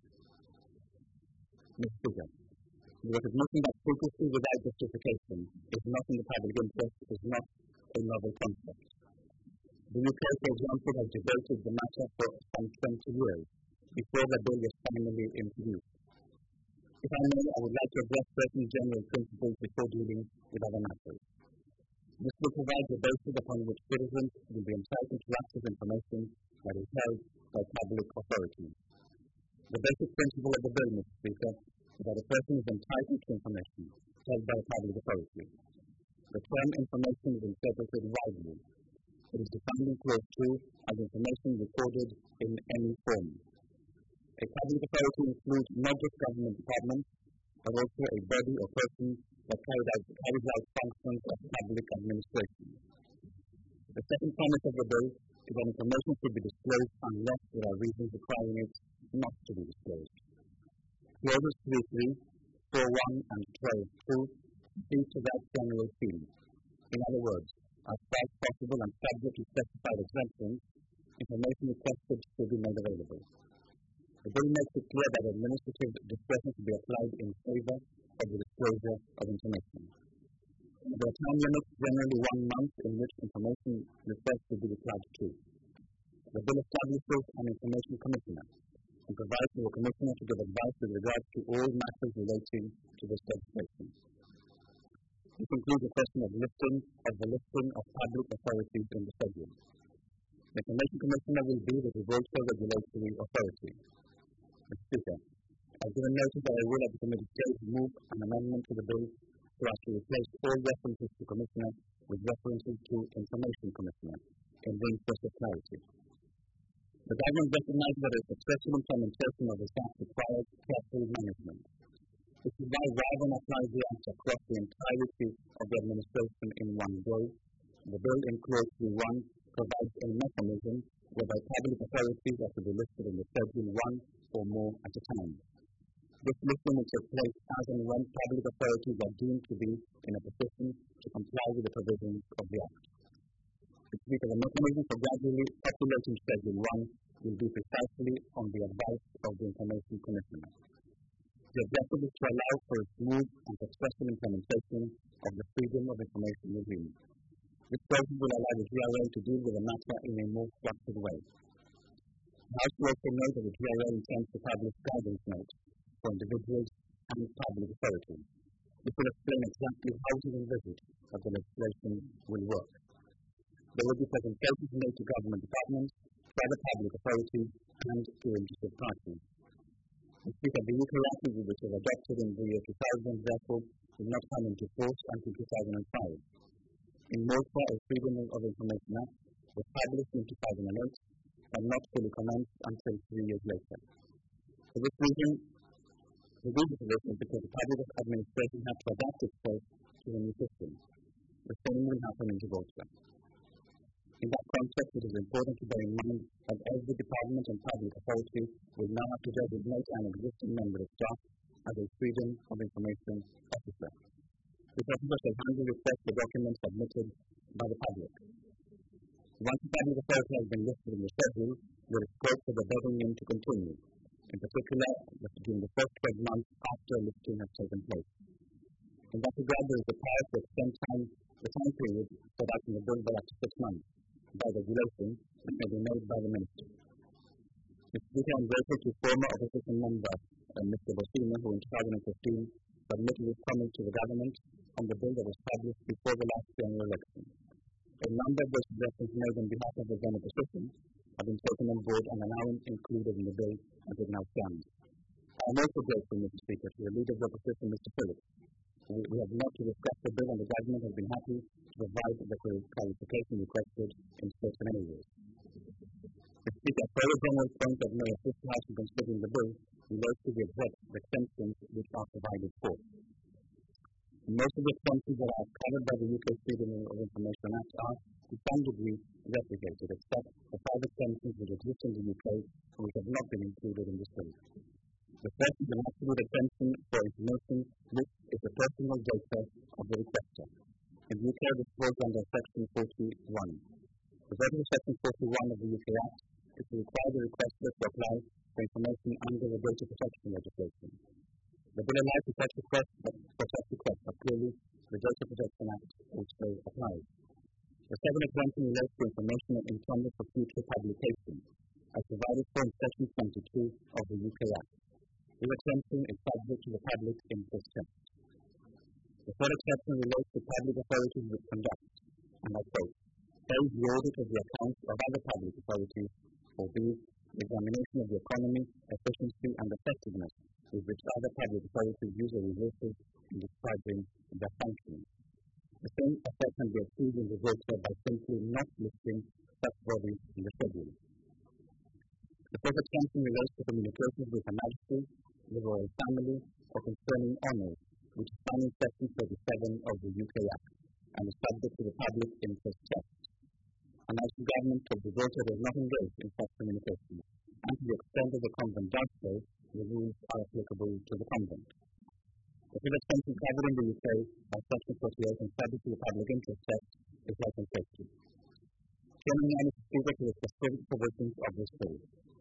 Mr. Speaker, the recognition that secrecy without justification is not in the public interest is not a novel concept. The UK, for example, has debated the matter for some 20 years before the bill was finally introduced. If I may, I would like to address certain general principles before dealing with other matters. This will provide the basis upon which citizens will be entitled to access information that is held by public authorities. The basic principle of the bill, Mr. Speaker, is that a person is entitled to information held by a public authority. The term information is interpreted widely. It is defined in Clause 2 as information recorded in any form. A public authority includes not just government departments, but also a body or person that carries out functions of public administration. The second premise of the bill is that information should be disclosed unless there are reasons requiring it not to be disclosed. Clauses 3.3, 4.1 and 12.2 speak to that general theme. In other words, as far as possible and subject to specified exemptions, information requested should be made available. The bill makes it clear that administrative discretion should be applied in favour of the disclosure of information. There are time limits, generally 1 month, in which information requests will be replied to. The bill establishes an information commissioner and provides for the commissioner to give advice with regards to all matters relating to this legislation. This includes the question of the listing of public authorities in the schedule. The Information Commissioner will be the Gibraltar regulatory authority. Mr. Speaker, I've given notice that I will at the committee stage move an amendment to the bill so as to replace all references to Commissioner with references to Information Commissioner in the interest of clarity. The government recognises that a successful implementation of this act requires careful management. This is why, rather than apply the act across the entirety of the administration in one go, the bill in Clause 3.1 provides a mechanism whereby public authorities are to be listed in the Schedule 1 or more at a time. This listing will take place as and when public authorities are deemed to be in a position to comply with the provisions of the Act. The mechanism for gradually populating Schedule 1 will be precisely on the advice of the Information Commissioner. The objective is to allow for a smooth and successful implementation of the Freedom of Information regime. This process will allow the GRA to deal with the matter in a more structured way. The House will also note that the GRA intends to publish guidance notes for individuals and public authorities. This will explain exactly how it is envisaged that the legislation will work. There will be presentations made to government departments, to other public authorities, and to interested parties. The Speaker, the UK Act, which was adopted in the year 2000, therefore, did not come into force until 2005. In Malta, a Freedom of Information Act was published in 2008, but not fully commenced until 3 years later. For this reason, the reason for this is because the public administration had to adapt itself to the new system. The same will happen in Gibraltar. In that context, it is important to bear in mind that every department and public authority will now have to designate an existing member of staff as a Freedom of Information officer. This officer shall handle requests for documents submitted by the public. Once the public authority has been listed in the schedule, there is scope for the bedding in to continue, in particular during the first 12 months after a listing has taken place. In that regard, there is a power to extend the time period set out in the bill by up to 6 months, by regulation, which may be made by the Minister. Mr. Speaker, I am grateful to former opposition member Mr. Bosima, who in 2015 submitted his comments to the government on the bill that was published before the last general election. A number of those suggestions made on behalf of the then opposition have been taken on board and are now included in the bill as it now stands. I am also grateful, Mr. Speaker, to the Leader of the Opposition, Mr. Phillips. We have not to discuss the bill, and the government has been happy to provide the clarification requested in certain areas. Mr. Speaker, a further general point that may assist the House in considering the bill relates to the exemptions which are provided for. Most of the exemptions that are covered by the UK Freedom of Information Act are, to some degree, replicated, except for 5 exemptions which exist in the UK and which have not been included in this bill. The first is an absolute exemption for information which is the personal data of the requester. In the UK, this falls under Section 41. The purpose of Section 41 of the UK Act is to require the requester to apply for information under the data protection legislation. The bill allows for such requests, but clearly the Data Protection Act also applies. The second exemption relates to information intended for future publication, as provided for in Section 22 of the UK Act. This exemption is subject to the public interest test. The third exception relates to public authorities which conduct, and I quote, A, the audit of the accounts of other public authorities, or B, the examination of the economy, efficiency, and effectiveness with which other public authorities use their resources in describing their functions. The same effect can be achieved in the voter by simply not listing such bodies in the schedule. The fourth exemption relates to communications with Her Majesty, the royal family, or concerning honours, which is found in Section 37 of the UK Act, and is subject to the public interest test. A national government of the voter does not engage in such communications, and to the extent that the convent does so, the rules are applicable to the convent. The fifth exemption covered in the UK by Section 48 and subject to the public interest test is health and safety. Chairman Manning is speaker to the specific provisions of this bill.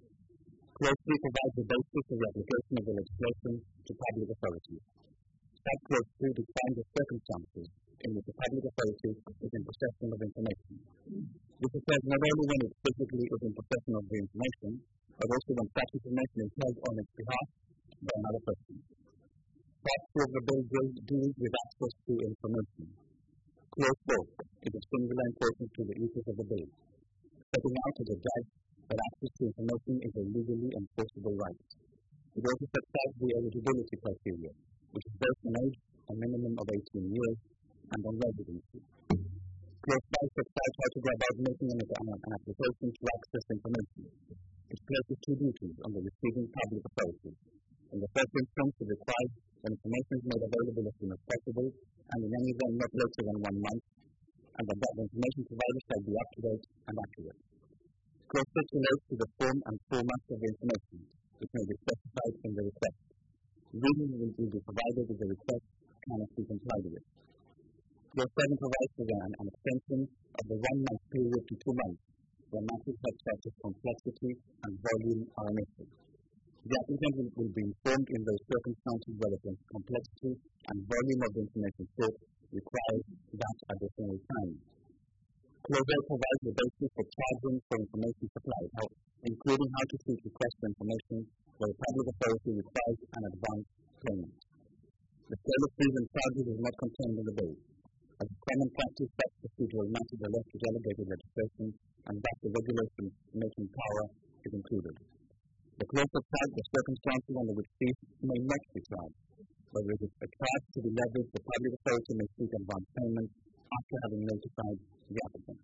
Clause 3 provides the basis for the application of the legislation to public authorities. Subclause 3 defines the circumstances in which the public authority is in possession of information. This occurs not only when it physically is in possession of the information, but also when such information is held on its behalf by another person. Part 2 of the bill deals with access to information. Clause 4 is of singular importance to the users of the bill, setting out as a judge that access to information is a legally enforceable right. It also sets out the eligibility criteria, which is based on age, a minimum of 18 years, and on residency. Clause 5 sets out how to go about making an application to access information. It places 2 duties on the receiving public authority. In the first instance, it requires that information is made available as soon as possible, and in any event not later than 1 month, and that the information provided shall be up-to-date and accurate. Clause 6 relates to the form and format of the information, which may be specified in the request. Reasons will be provided if the request cannot be complied with. Clause 7 provides for an extension of the 1-month period to 2 months, where matters such as complexity and volume are an issue. The applicant will be informed in those circumstances where the complexity and volume of the information sought requires that additional time. Clause 8 provides the basis for charging for information supplied, including how to seek request for information where the public authority requires an advance payment. The scale of fees and charges is not contained in the bill. As a common practice, such procedural matters are left to delegated legislation, and thus the regulation-making power is included. The clause describes the circumstances under which fees may not be charged, but if a charge to be levied, the public authority may seek advance payment after having notified the applicant.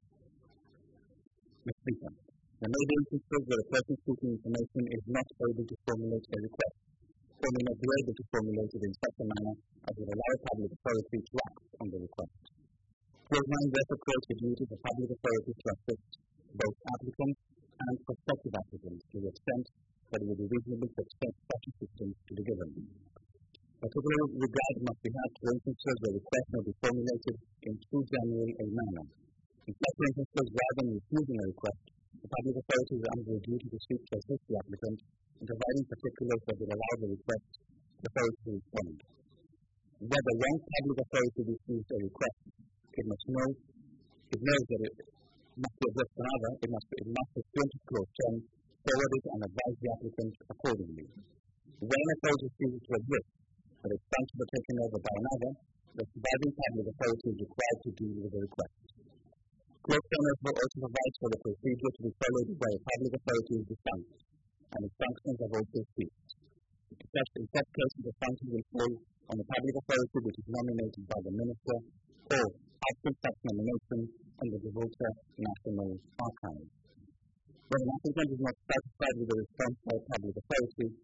Mr. Speaker, there may be instances where a person seeking information is not able to formulate a request, or may not be able to formulate it in such a manner as would allow a public authority to act on the request. Clause 9 therefore creates a duty for public authorities to assist both applicants and prospective applicants to the extent that it would be reasonable to expect such assistance to be given. Particular regard must be had to instances where requests may be formulated in too general a manner. In such instances, rather than refusing a request, the public authority is under a duty to seek to assist the applicant in providing particulars that would allow the request authority to respond. Whether one public authority receives a request, it knows that it must be addressed to another, it must pursuant to Clause 10, forward it and advise the applicant accordingly. When an authority ceases to exist, but its functions are taken over by another, the surviving public authority is required to deal with the request. Clause 10 also provides for the procedure to be followed where a public authority is defunct, and its functions have also ceased. In such cases, the functions will fall on the public authority which is nominated by the minister, or, after such nomination, on the Gibraltar National Archives. When an applicant is not satisfied with the response by a public authority,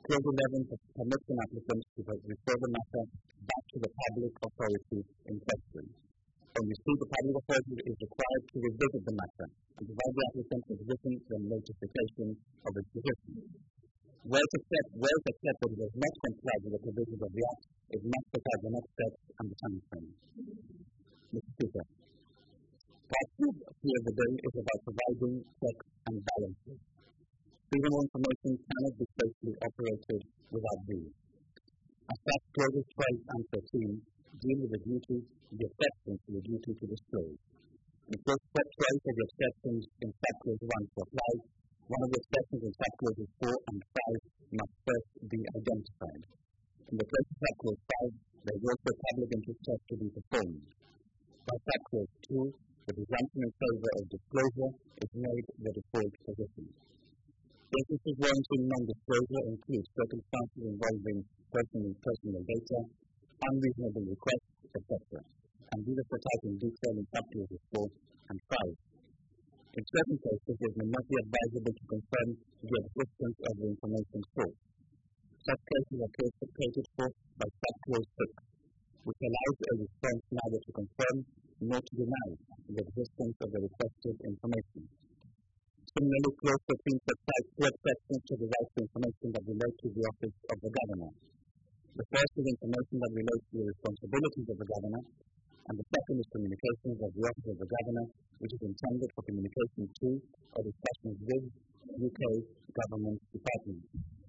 Clause 11 permits an applicant to refer the matter back to the public authority in question. When we see the public authority is required to revisit the matter and provide the applicant with written notification of its position. Where it's accepted it does not comply with the provisions of the Act, it must provide the next steps and the time frame. Mr. Speaker, Part 2 of the bill is about providing checks and balances. Freedom of information cannot be safely operated without these. As such, clauses 12 and 13 deal with the duty, the exceptions to the duty to disclose. In clause 12 of the exceptions in subclause 1 to apply, one of the exceptions in subclauses 4 and 5 must first be identified. In the case of subclause 5, there is also a public interest test to be performed. By subclause 2, the presumption in favour of disclosure is made the default position. Instances warranting non-disclosure include circumstances involving personal data, unreasonable requests, etc. And these are set out in detail in subclauses 4 and 5. In certain cases, it may not be advisable to confirm the existence of the information source. Such cases are catered for by subclause 6, which allows a response neither to confirm nor to deny the existence of the requested information. Similarly, clause 13 sets out two exceptions to the right to information that relate to the office of the governor. The first is information that relates to the responsibilities of the governor, and the second is communications of the office of the governor, which is intended for communication to or discussions with UK government departments.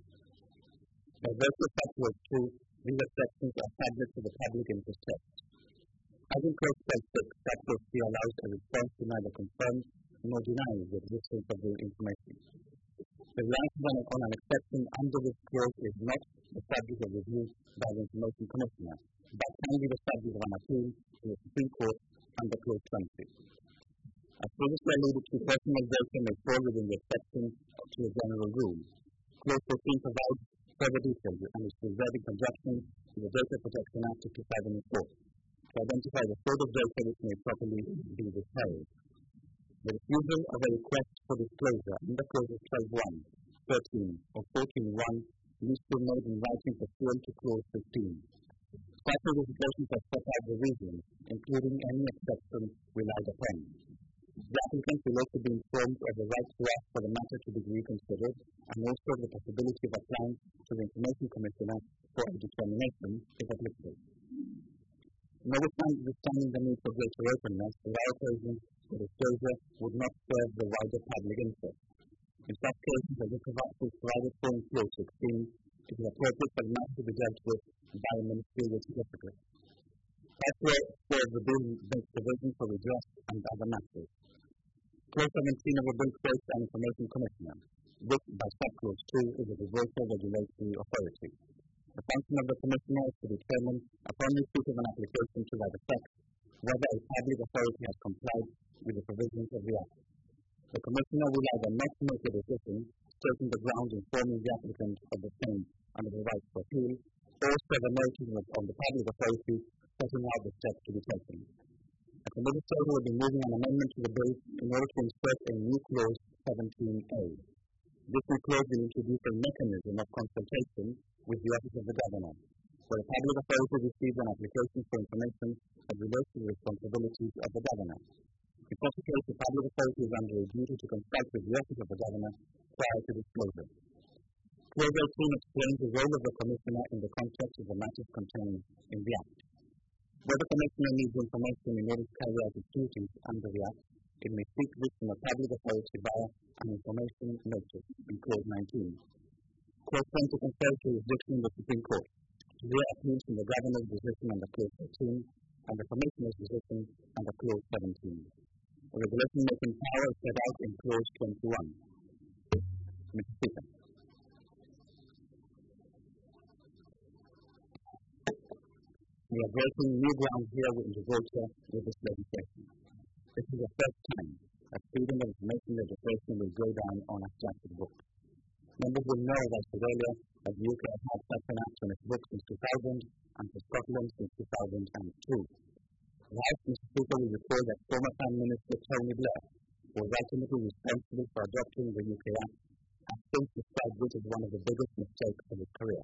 By virtue of subclause 2, these exceptions are subject to the public interest test. As in clause 6, subclause 3 allows a response to neither confirm nor deny the existence of the information. The reliance on an exception under this clause is not the subject of review by the Information Commissioner, but can be the subject of an appeal to the Supreme Court under clause 20. As previously alluded to, personal data may fall within the exception to the general rule. Clause 14 provides further details and is preserved in conjunction with the Data Protection Act of 2004 to identify the sort of data which may properly be withheld. The refusal of a request for disclosure under clauses 12.1, 13, or 14.1 needs to be made in writing pursuant to clause 15. Such notifications are set out the reasons, including any exception relied upon. The applicant will also be informed of the right to ask for the matter to be reconsidered and also of the possibility of applying to the Information Commissioner for a determination, if applicable. Notwithstanding the need for greater openness, there are occasions where disclosure would not serve the wider public interest. In such cases, as is provided for in clause 16, it is appropriate for the matter to be dealt with by a ministerial certificate. That's where the bill makes provision for redress and other matters. Clause 17 of the bill creates an Information Commissioner, which, by subclause 2, is a divorcial regulatory authority. The function of the Commissioner is to determine, upon receipt of an application to that effect, whether a public authority has complied with the provisions of the Act. The Commissioner will either not make a decision, stating the grounds informing the applicant of the same under the right to appeal, or serve a notice on the public authority setting out the steps to be taken. A committee table will be moving an amendment to the bill in order to insert a new clause 17A. This new clause will introduce a mechanism of consultation with the Office of the Governor, where a public authority receives an application for information that relates to the responsibilities of the Governor. In such a case, the public authority is under a duty to consult with the Office of the Governor prior to disclosure. Clause 18 explains the role of the Commissioner in the context of the matters contained in the Act. Where the Commissioner needs information in order to carry out its duties under the Act, it may seek this from a public authority via an information notice in Clause 19. Clause 20 confers jurisdiction in the Supreme Court to hear appeals from the Governor's decision under Clause 13 and the Commissioner's decision under Clause 17. The regulation-making power is set out in Clause 21. Mr. Speaker. We are breaking new ground here in Gibraltar with this legislation. This is the first time that freedom of information legislation will go down on a statute book. Members will know, as I said earlier, that the UK has had such an act on its books since 2000 and for Scotland since 2002. The House, Mr. Speaker, will recall that former Prime Minister Tony Blair was ultimately responsible for adopting the UK Act has since described which is one of the biggest mistakes of his career.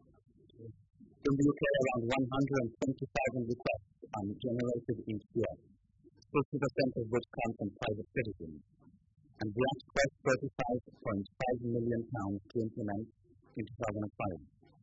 In the UK, around 120,000 requests are generated each year, 50% of which come from private citizens, and the Act cost £35.5 million to implement in 2005.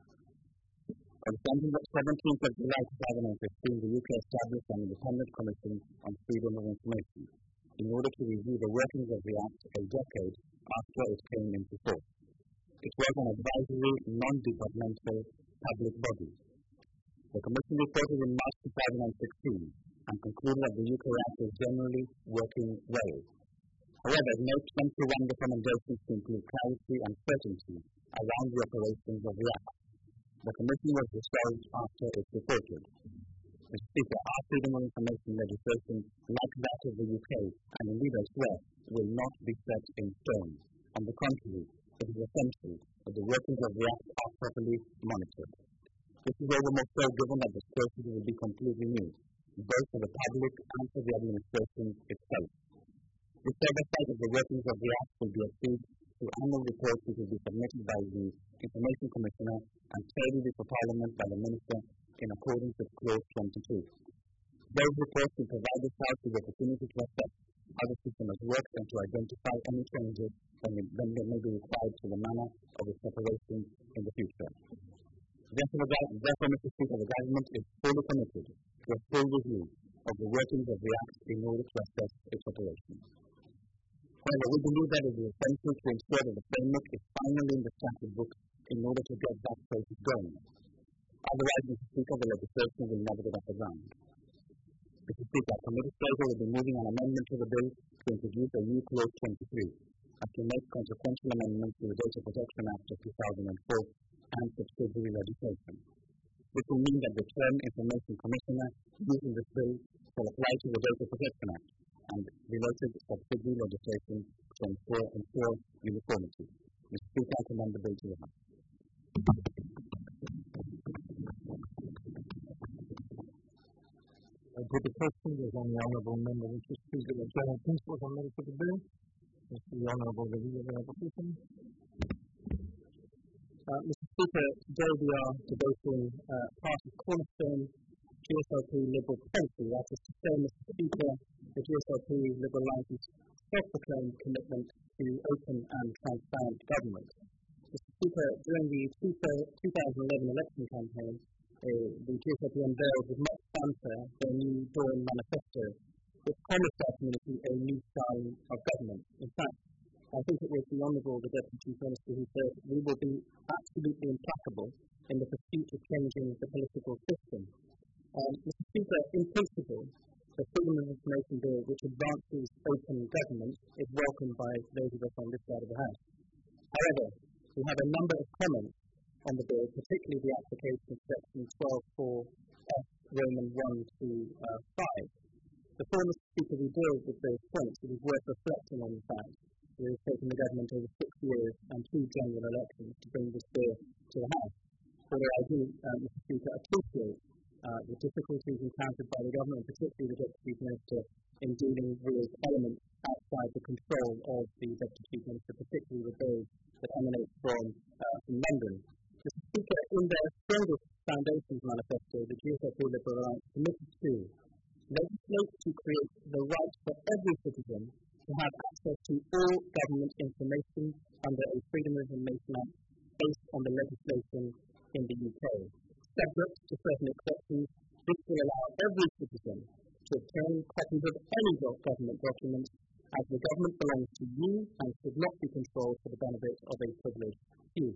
On the 17th of July 2015, the UK established an independent commission on freedom of information in order to review the workings of the Act a decade after it came into force. It was an advisory, non-departmental public body. The Commission reported in March 2016 and concluded that the UK Act is generally working well. However, it made 21 recommendations to improve clarity and certainty around the operations of the Act. The Commission was dissolved after it reported. Mr. Speaker, our freedom of information legislation, like that of the UK and indeed elsewhere, will not be set in stone. On the contrary, it is essential that the workings of the Act are properly monitored. This is all the more so given that the process will be completely new, both for the public and for the administration itself. This oversight of the workings of the Act will be achieved through annual reports which will be submitted by the Information Commissioner and tabled before Parliament by the Minister in accordance with Clause 22. Those reports will provide the House with the opportunity to assess how the system has worked and to identify any changes that may be required to the manner of its operation in the future. Therefore, Mr. Speaker, the Government is fully committed to a full review of the workings of the Act in order to assess its operation. However, we believe that it is essential to ensure that the framework is finally in the statute book in order to get that process going. Otherwise, Mr. Speaker, the legislation will never get off the ground. Mr. Speaker, Committee Speaker will be moving an amendment to the bill to introduce a new Clause 23 and to make consequential amendments to the Data Protection Act of 2004 and subsidiary legislation. This will mean that the term Information Commissioner using this bill shall apply to the Data Protection Act and related subsidiary legislation to ensure uniformity. Mr. Speaker, I commend the bill to the House. I put the question. There's only honourable member which is speaker of the general principles on merit of the bill. Mr. The Honourable Review of the Opposition. Mr. Speaker, today we are debating part of Cornerstone GSLP Liberal policy. That is to say, Mr. Speaker, the GSLP Liberal Alliance's self-proclaimed commitment to open and transparent government. Mr. Speaker, during the 2011 election campaign, the GSLP unveiled with much fanfare their new Dawn Manifesto, which promised our community a new style of government. In fact, I think it was the Honourable the Deputy Chief Minister who said, "We will be absolutely implacable in the pursuit of changing the political system." Mr. Speaker, in principle, the Freedom of Information Bill, which advances open government, is welcomed by those of us on this side of the House. However, we have a number of comments on the bill, particularly the application of Section 12(4)(f) Roman 1 to 5. Before, Mr. Speaker, we deal with those points, it is worth reflecting on the fact that it has taken the government over 6 years and 2 general elections to bring this bill to the House. Although I do, Mr. Speaker, appreciate the difficulties encountered by the government, particularly the Deputy Chief Minister, in dealing with elements outside the control of the Deputy Chief Minister, particularly with those that emanate from London. Mr. Speaker, in their strongest foundations manifesto, the GSLP Liberal Alliance committed to legislate to create the right for every citizen to have access to all government information under a Freedom of Information Act based on the legislation in the UK. Subject to certain exceptions, this will allow every citizen to obtain copies of any government document, as the government belongs to you and should not be controlled for the benefit of a privileged few.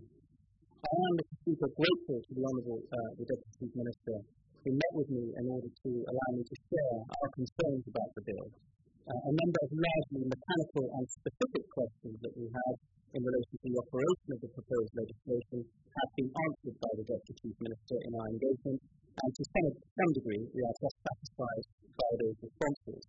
I am, Mr. Speaker, grateful to the Honourable the Deputy Chief Minister who met with me in order to allow me to share our concerns about the bill. A number of largely mechanical and specific questions that we have in relation to the operation of the proposed legislation have been answered by the Deputy Chief Minister in our engagement, and to some degree we are just satisfied by those responses.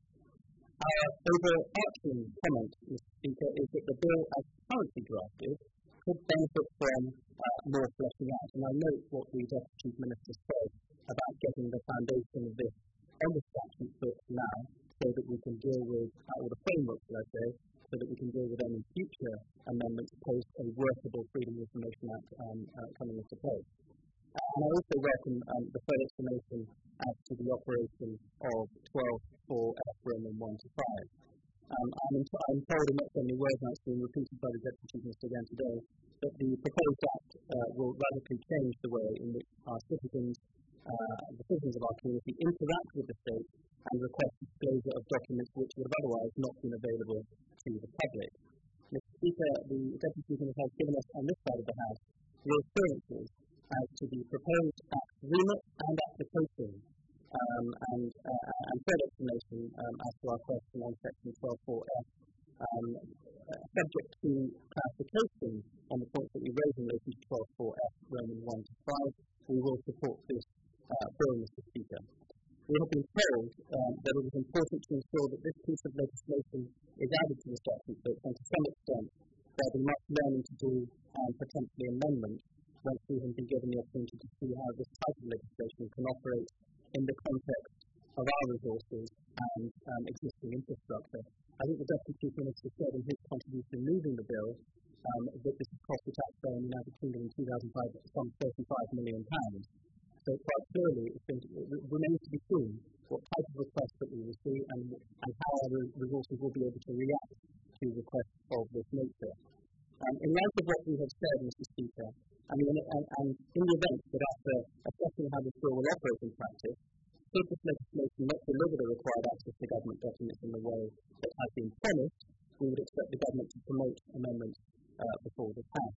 Our overarching comment, Mr. Speaker, is that the bill as currently drafted could benefit from more fleshing out, and I note what the Deputy Chief Minister said about getting the foundation of this on the statute book now, so that we can deal with, or the framework, should I say, so that we can deal with any future amendments post a workable Freedom of Information Act coming into place. And I also welcome the further explanation as to the operation of 12.4F Roman 1 to 5. I'm told in not so many words, and it's been repeated by the Deputy Chief Minister again today, that the proposed Act will radically change the way in which our citizens, the citizens of our community, interact with the state and request disclosure of documents which would have otherwise not been available to the public. Mr. Speaker, the Deputy Chief Minister has given us on this side of the House reassurances as to the proposed Act remit and application, and further explanation as to our question on Section 12.4F. Subject to clarification on the points that we raised in relation to 12.4F Roman 1 to 5, we will support this bill, Mr. Speaker. We have been told that it is important to ensure that this piece of legislation is added to the statute book, and to some extent there'll be much learning to do and potentially amendment once we have been given the opportunity to see how this type of legislation can operate in the context of our resources and existing infrastructure. I think the Deputy Chief Minister said in his contribution in moving the bill that this has cost the taxpayer in the United Kingdom in 2005 some £35 million. So quite clearly it remains to be seen what type of requests that we will see and how our resources will be able to react to requests of this nature. In light of what we have said, Mr. Speaker, and in the event that after assessing how this bill will operate in practice, should this legislation not deliver the required access to government documents in the way that has been promised, we would expect the government to promote amendments before this House.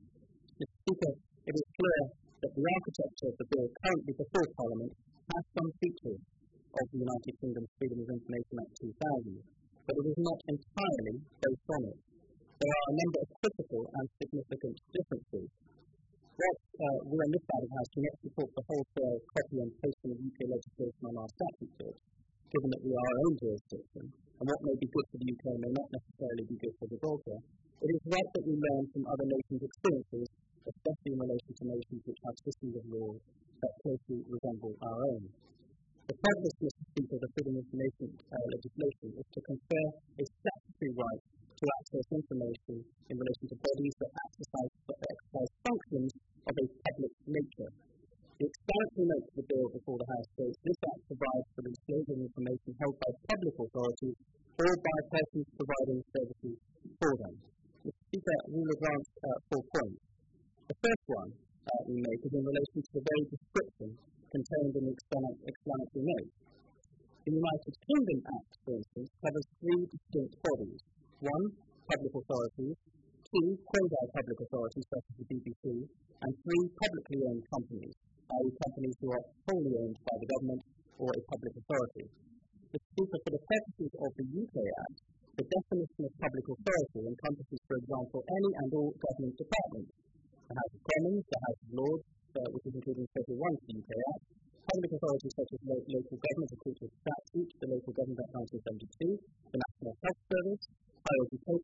Mr. Speaker, it is clear that the architecture of the bill currently before Parliament has some features of the United Kingdom's Freedom of Information Act 2000, but it is not entirely based on it. There are a number of critical and significant differences. Whilst we on this side of the House cannot support the wholesale copy and pasting of UK legislation on our statute books, given that we are our own jurisdiction, and what may be good for the UK may not necessarily be good for Gibraltar, it is right that we learn from other nations' experiences, especially in relation to nations which have systems of law that closely resemble our own. The purpose, Mr. Speaker, of the Freedom of Information legislation is to confer a statutory right to access information in relation to bodies that exercise functions of a public nature. The explanatory note to the bill before the House states this Act provides for the disclosure of information held by public authorities or by persons providing services for them. Mr. Speaker, we will advance 4 points. The first one we make is in relation to the very description contained in the explanatory note. The United Kingdom Act, for instance, covers 3 distinct bodies. 1. Public authorities, 2. Quasi-public authorities such as the BBC, and 3. Publicly owned companies, i.e. companies who are wholly owned by the government or a public authority. Mr. Speaker, for the purposes of the UK Act, the definition of public authority encompasses, for example, any and all government departments, the House of Commons, the House of Lords, which is included in Schedule 1 of the UK Act, public authorities such as local government according to statute, the Local Government Act 1972, the National Health Service, higher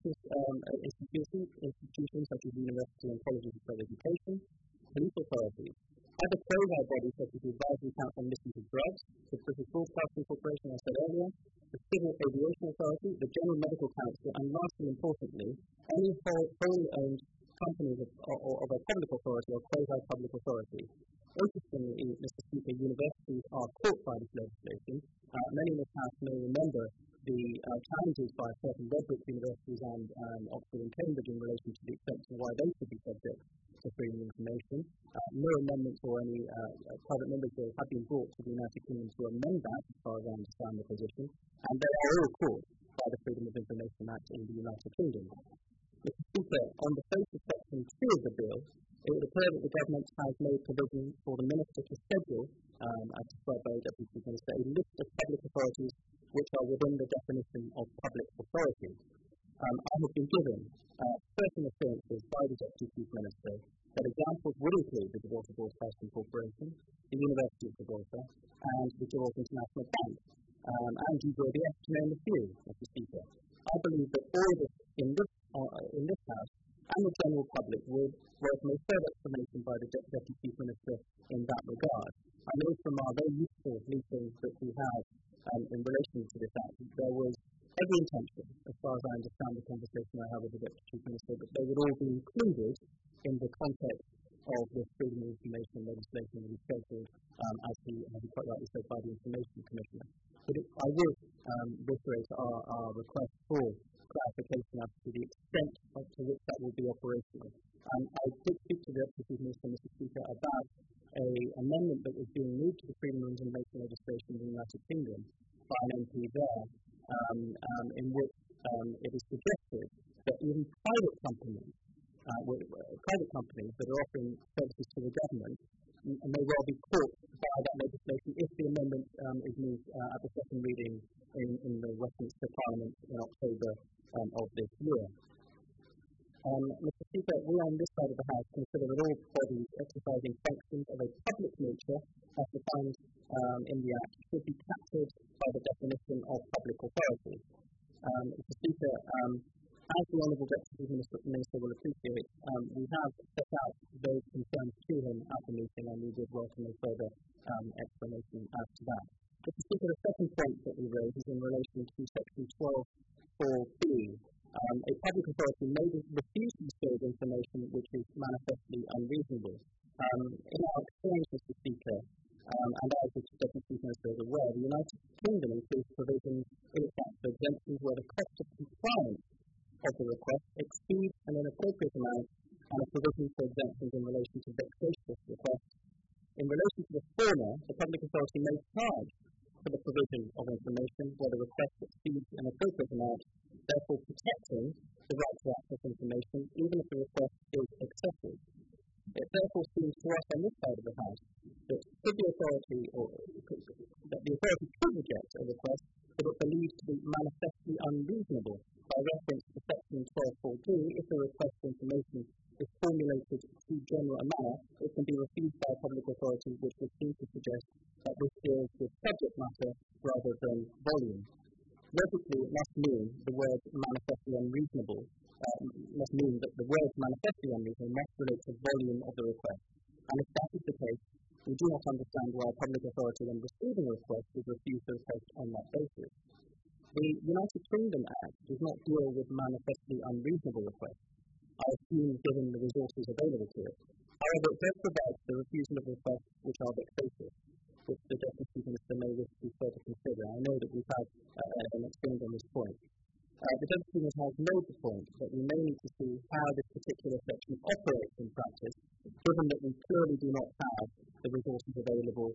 education institutions such as university and colleges of further education, police authorities, other quasi-bodies such as the Advisory Council on Misuse of Drugs, the British Broadcasting Corporation, as I said earlier, the Civil Aviation Authority, the General Medical Council, and last and importantly, any wholly owned companies of a public authority or quasi-public authority. Interestingly, Mr. Speaker, universities are caught by this legislation. Many in this House may remember the challenges by certain Redbridge universities and Oxford and Cambridge in relation to the extent to why they should be subject to freedom of information. No amendments or any private members' bills have been brought to the United Kingdom to amend that, as far as I understand the position, and they are all caught by the Freedom of Information Act in the United Kingdom. Mr. Speaker, on the face of Section 2 of the bill, it would appear that the government has made provision for the Minister to schedule, as described by the Deputy Chief Minister, a list of public authorities which are within the definition of public authority. I have been given certain assurances by the Deputy Chief Minister that examples would include the Gibraltar Broadcasting Corporation, the University of Gibraltar, and the Gibraltar International Bank, and GBODF, to name a few, Mr. Speaker. I believe that all of us in this House and the general public would welcome a further explanation by the Deputy Chief Minister in that regard. I know from our very useful meetings that we had in relation to this Act, there was every intention, as far as I understand the conversation meeting will be scheduled, as he quite rightly said, by the Information Commissioner. But I would reiterate our request for clarification as to the extent to which that will be operational. I did speak to the Deputy Minister, Mr. Speaker, about an amendment that was being moved to the Freedom of Information legislation in the United Kingdom by an MP there, in which it is suggested that even private companies that are offering services to the government may well be caught by that legislation if the amendment is moved at the second reading in the Westminster Parliament in October of this year. Mr. Speaker, we on this side of the House consider that all bodies exercising functions of a public nature, as defined in the Act, should be captured by the definition of public authority. Mr. Speaker, as the Honourable Deputy Minister will appreciate, we have set out those concerns to him at the meeting, and we would welcome a further explanation as to that. Mr. Speaker, the second point that we raise is in relation to Section 12(4)(b). A public authority may refuse to disclose information which is manifestly unreasonable. In our experience, Mr. Speaker, and as the Deputy Minister is aware, the United Kingdom includes provisions in its Act for exemptions where the cost of compliance of the request exceeds an inappropriate amount, and a provision for exemptions in relation to vexatious requests. In relation to the former, the public authority may charge for the provision of information where the request exceeds an appropriate amount, therefore protecting the right to access information even if the request is excessive. It therefore seems to us on this side of the House that the authority could reject a request that it believes to be manifestly unreasonable by reference to Section 12(4)(d). If the request for information is formulated too general a manner, it can be refused by a public authority, which would seem to suggest that this deals with subject matter rather than volume. Logically, it must mean the word manifestly unreasonable must relate to volume of the request. And if that is the case, we do not understand why a public authority, when receiving a request, would refuse the request on that basis. The United Kingdom Act does not deal with manifestly unreasonable requests, I assume given the resources available to it. However, it does provide the refusal of requests which are vexatious, which the Deputy Minister may wish to further consider. I know that we've had an exchange on this point. The Deputy Minister has made the point that we may need to see how this particular section operates in practice, given that we clearly do not have the resources available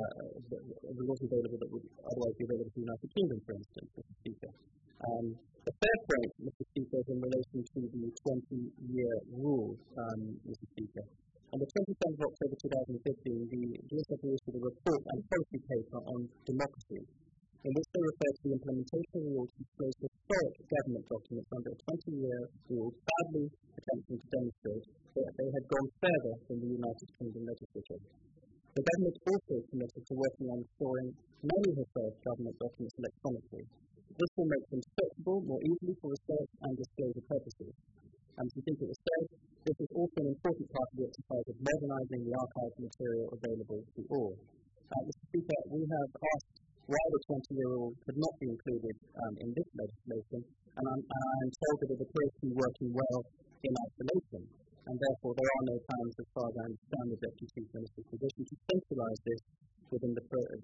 that would otherwise be available to the United Kingdom, for instance, Mr. Speaker. The third point, Mr. Speaker, is in relation to the 20-year rule, Mr. Speaker. On the 27th of October 2015, the DSF issued a report and policy paper on democracy, in which they refer to the implementation of rules to disclose historic government documents under a 20-year rule, badly attempting to demonstrate that they had gone further than the United Kingdom legislature. The government also committed to working on storing many historic government documents electronically. This will make them searchable more easily for research and disclosure purposes. And as you think it was said, this is also an important part of the exercise of modernising the archived material available to all. Mr. Speaker, we have asked why the 20-year rule could not be included in this legislation, and I'm told that it appears to be working well in isolation, and therefore there are no plans, as far as I understand the Deputy Minister's position, to centralise this within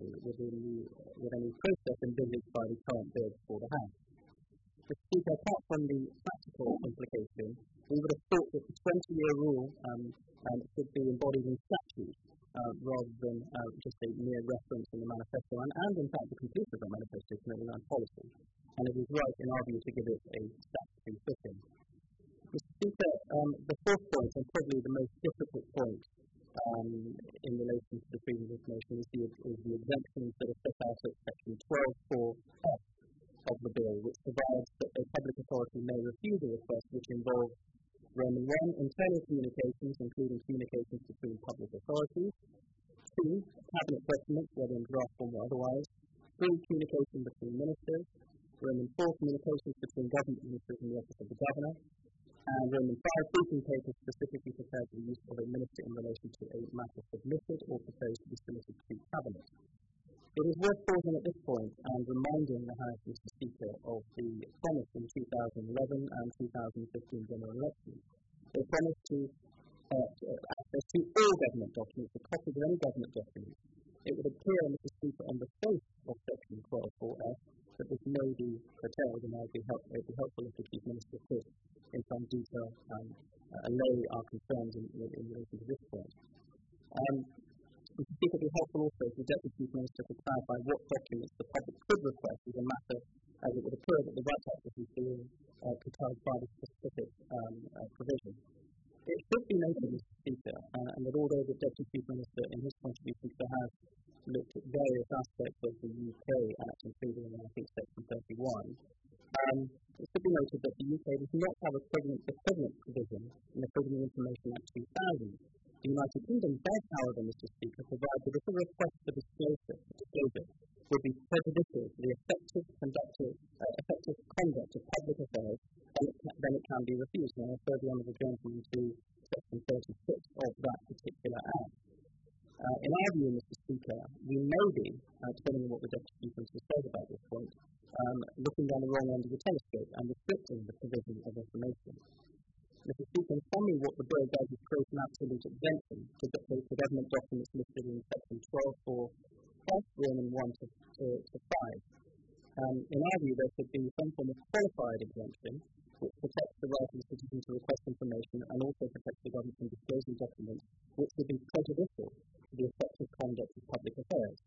any process envisaged by the current bill before the House. Mr. Speaker, apart from the practical implication, we would have thought that the 20-year rule should be embodied in statute rather than just a mere reference in the manifesto, and in fact the completion of the manifesto is merely around policy. And it is right, in our view, to give it a statutory footing. Mr. Speaker, the fourth point, and probably the most difficult point in relation to the freedom of information, is the exemptions that are set out at Section 12(4)(f) of the bill, which provides that a public authority may refuse a request which involves Roman 1, internal communications, including communications between public authorities; 2, cabinet documents, whether in draft form or otherwise; 3, communication between ministers; Roman 4, communications between government ministers and the office of the governor; and Roman 5, briefing papers specifically prepared for the use of a minister in relation to a matter submitted or proposed to be submitted to cabinet. It is worth pausing at this point and reminding the House, Mr. Speaker, of the promise in 2011 and 2015 general elections. They promised to access to all government documents, the copies of any government government documents, it would appear, Mr. Speaker, on the face of Section 12.4f that this may be curtailed, and it would be helpful if the Chief Minister could, in some detail, allay our concerns in relation to this point. Mr. Speaker, it would be helpful also if the Deputy Chief Minister could clarify what documents the public could request as a matter, as it would appear that the Right Access is being curtailed by the specific provision. It should be noted, Mr. Speaker, and that although the Deputy Chief Minister in his contribution has looked at various aspects of the UK Act, including, I think, Section 31, it should be noted that the UK does not have a equivalent provision in the Freedom of Information Act 2000. The United Kingdom does, however, Mr. Speaker, provide that if a request for disclosure would be prejudicial to the effective conduct of public affairs, then it can be refused. And I refer the Honourable Gentleman to Section 36 of that particular Act. In our view, Mr. Speaker, we may be, depending on what the Deputy Chief Minister says about this point, looking down the wrong end of the telescope and restricting the provision of information. Mr. Speaker, in summary, what the bill does is create an absolute exemption to government documents listed in Section 12.4, Roman 1 to 5. In our view, there should be some form of qualified exemption which protects the right of the citizen to request information and also protects the government from disclosing documents which would be prejudicial to the effective conduct of public affairs.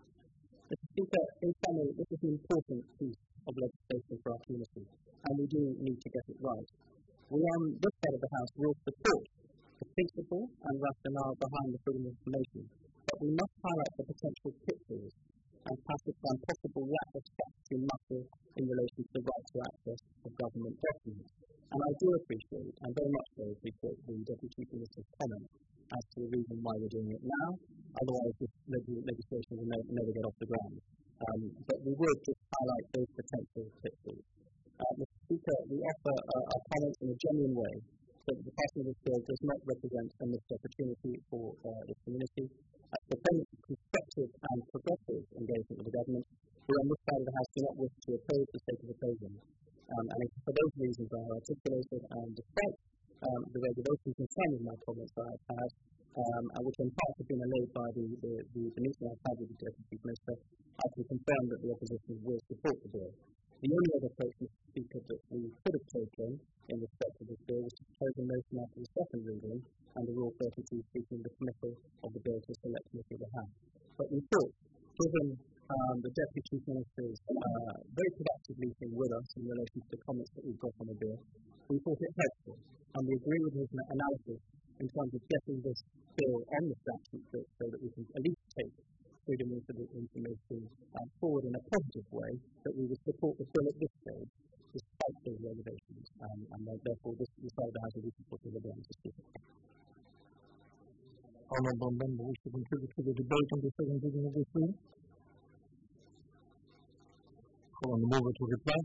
Mr. Speaker, in summary, this is an important piece of legislation for our community, and we do need to get it right. We on this side of the House will support the principle and rationale behind the freedom of information, but we must highlight the potential pitfalls and possible lack of statutory muscle in relation to the right to access of government documents. And I do appreciate, and very much so appreciate, the Deputy Chief Minister's comment as to the reason why we're doing it now. Otherwise, this legislation will never get off the ground. But we would just highlight those potential pitfalls. Mr. Speaker, we offer our comments in a genuine way, so that the passing of this bill does not represent a missed opportunity for the community. Proponents of constructive and progressive engagement with the government, who on this side of the House do not wish to oppose the sake of opposing. And it's for those reasons I have articulated, and despite the reservations and some of my comments that I've had, which in part have been allayed by the meeting I've had with the Deputy Chief Minister, I can confirm that the opposition will support the bill. The only other approach, Mr. Speaker, that we could have taken in respect of this bill was to propose a motion after the second reading and the Rule 32 seeking the committal of the bill to a select committee of the House. But we thought, given the Deputy Chief Minister's very productive meeting with us in relation to the comments that we've got on the bill, we thought it helpful, and we agree with his analysis in terms of getting this bill on the statute so that we can at least take freedom of information forward in a positive way, that we would support the bill at this stage, despite those reservations, and therefore this side of the House will be supportive of the bill, Mr. Speaker. Honourable Member, wish to contribute to the debate on the second reading of this bill? Call on the mover to reply.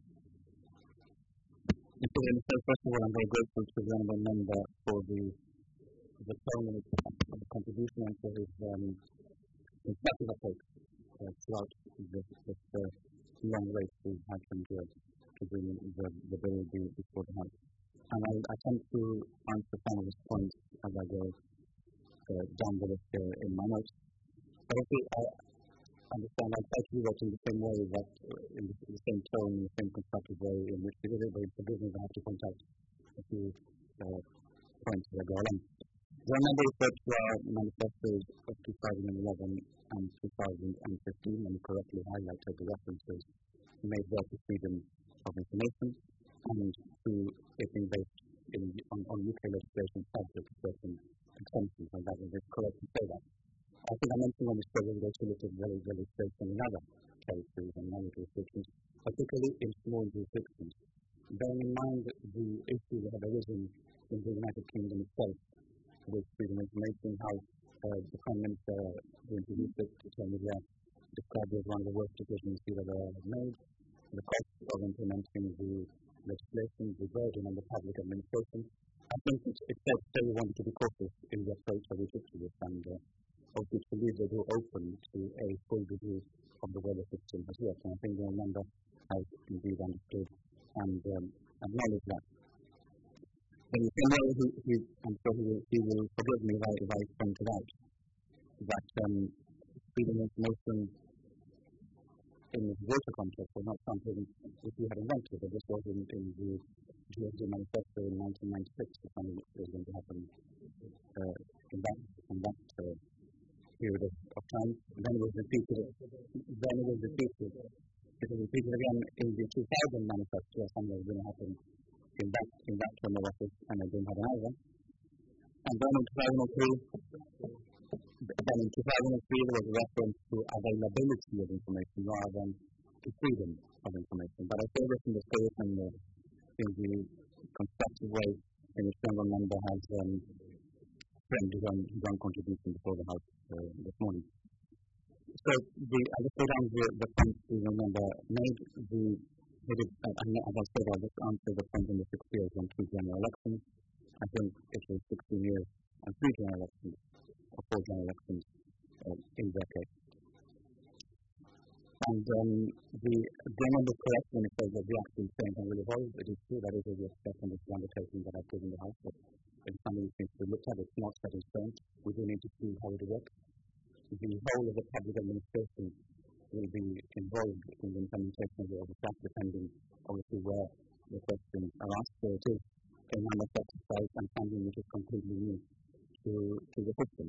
Mr. Minister, first of all, I'm very grateful to the Honourable Member for the tone and the contribution and for his constructive approach throughout this long race we've had from here to bring the bill before the House. And I tend to answer some of his points as I go down the list in my notes. But I understand I try to do that in the same way, that in the same tone, in the same constructive way in which we did it, but for business I have to point out a few points as I go along. The member referred to our manifestos of 2011 and 2015, and correctly highlighted the references made there to freedom of information and to it being based on UK legislation subject to certain exemptions, and that is correct to say that. I think I mentioned on this program that we looked at very legislation in other territories and other jurisdictions, particularly in small jurisdictions. Bearing in mind the issues that have arisen in the United Kingdom itself with freedom of information, how the Prime Minister, who introduced it to media, described it as one of the worst decisions he ever made, the cost of implementing the legislation, the burden on the public administration. I think it's fair to say we wanted to be cautious in the approach that we took to this, and also to leave the door open to a full review of the way the system has worked. And I think the member has indeed understood and acknowledged that. In the same way, I'm sure he will forgive me if I point it out. that freedom of information in the greater context was not something that we had invented, but this was in the GSD Manifesto in 1996, if something was going to happen in that period of time. Then it was repeated. It was repeated again in the 2000 Manifesto, something was going to happen in that term of office, and it didn't happen either. And then in 2003, there was a reference to availability of information rather than to freedom of information. But I say this in the spirit and in the constructive way in which General Member has framed his own contribution before the House this morning. So I'll just go down the points the Member made. As I said, I'll just answer the point on the 6 years and 3 general elections. I think it was 16 years and 3 general elections, or 4 general elections in that case. And the Member is correct when it says that the actual change and will evolve. It is true that it is a step in this undertaking that I've given the House, but it's something that needs to be looked at. It's not set in stone. We do need to see how it works. The whole of the public administration will be involved in the implementation of the staff, depending obviously where the questions are asked. So it is a mammoth exercise and something which is completely new to the system.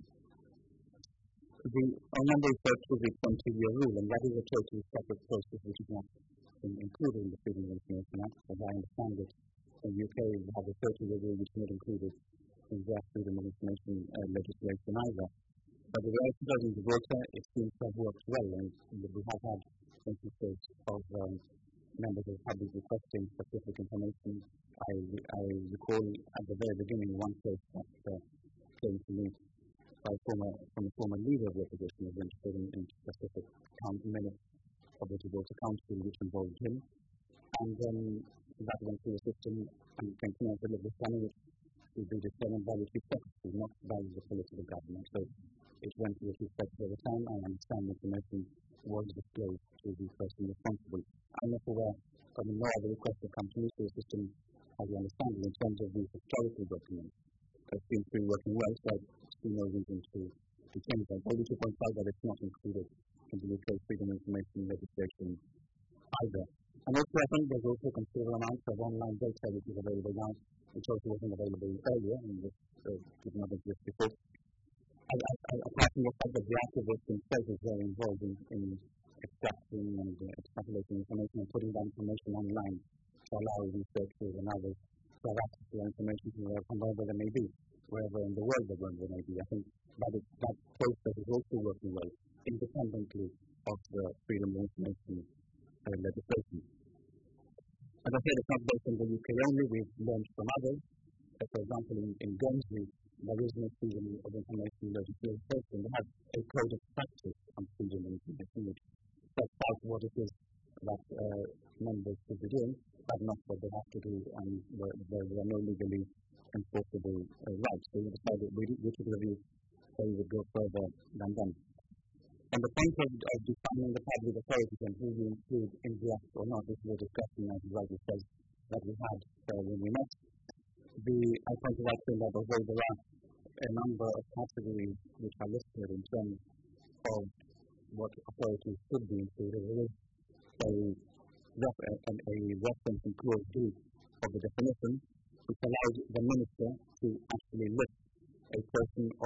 Our Member referred to the 20-year rule, and that is a totally separate process which is not included in the Freedom of Information Act. As I understand it, in the UK we have a 30-year rule which is not included in their Freedom of Information legislation either. But the reality does in Gibraltar, it seems to have worked well, and we have had instances of members of the public requesting specific information. I recall at the very beginning one case that came to me from a former leader of the opposition who was interested in specific minutes of the Gibraltar Council which involved him. And then that went through the system and came to me and said, look, this one will be determined by the chief secretary, not by the political government. So it went to the chief secretary at the time. I understand the information was disclosed to the person responsible. I'm not aware of no other request that come to me through the system, as you understand it, in terms of the historical documents. It seems to be working well, so I see no reason to change that. Only to point out that it's not included in the UK Freedom of Information legislation either. And also, I think there's also a considerable amount of online data which is available now, which also wasn't available earlier, and this did not exist before. Apart from the fact that the activists themselves are very involved in extracting and extrapolating information and putting that information online to allow researchers and others to have access to that information from wherever they may be, wherever in the world they may be. I think that process is also working well, independently of the Freedom of Information legislation. As I said, it's not based on the UK only. We've learned from others. For example, in Guernsey, there is no Freedom of Information legislation. They have a code of practice on freedom of information which sets out what it is that members should be doing, but not what they have to do, and there are no legally enforceable rights. So we decided we took the view that we would go further than them. On the point of defining the public authorities and who we include in the act or not, this is a discussion, as you rightly said, that we had when we met. I pointed out to that although there are a number of categories which are listed in terms of what authorities should be included, there is a reference in clause D of the definition which allows the minister to actually list a person or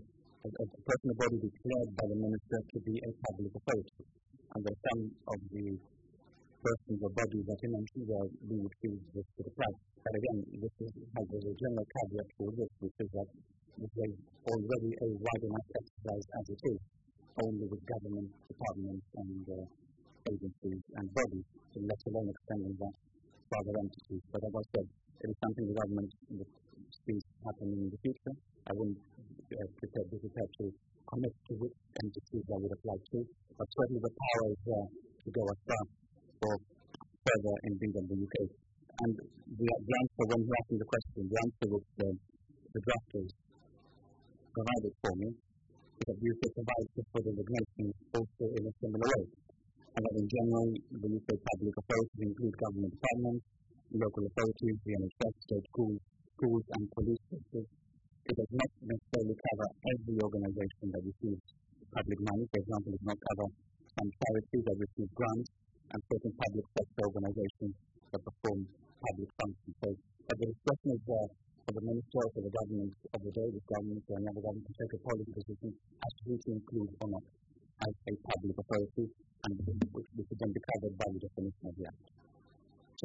body declared by the minister to be a public authority. And there are some of the persons or bodies that he mentioned where we would feel this could apply. But again, this has a general caveat for this, which is that this is already a wide enough exercise as it is, only with government departments and agencies and bodies, let alone extending that to other entities. But as I said, it is something the government sees happening in the future. I wouldn't be prepared to commit to which entities that would apply to, but certainly the power is there to go as far or further indeed than the UK. And the answer, when he asked me the question, the answer which the drafters provided for me is that the UK provides for designations also in a similar way. And that in general, the UK public authorities include government departments, local authorities, the NHS, state schools and police forces, It does not necessarily cover every organisation that receives public money. For example, it does not cover some charities that receive grants and certain public sector organisations that perform public functions. So, but the discretion is there for the minister or for the government of the day, this government or another government to take a policy position as to who to include or not as a public authority, and which would then be covered by the definition of the Act. So,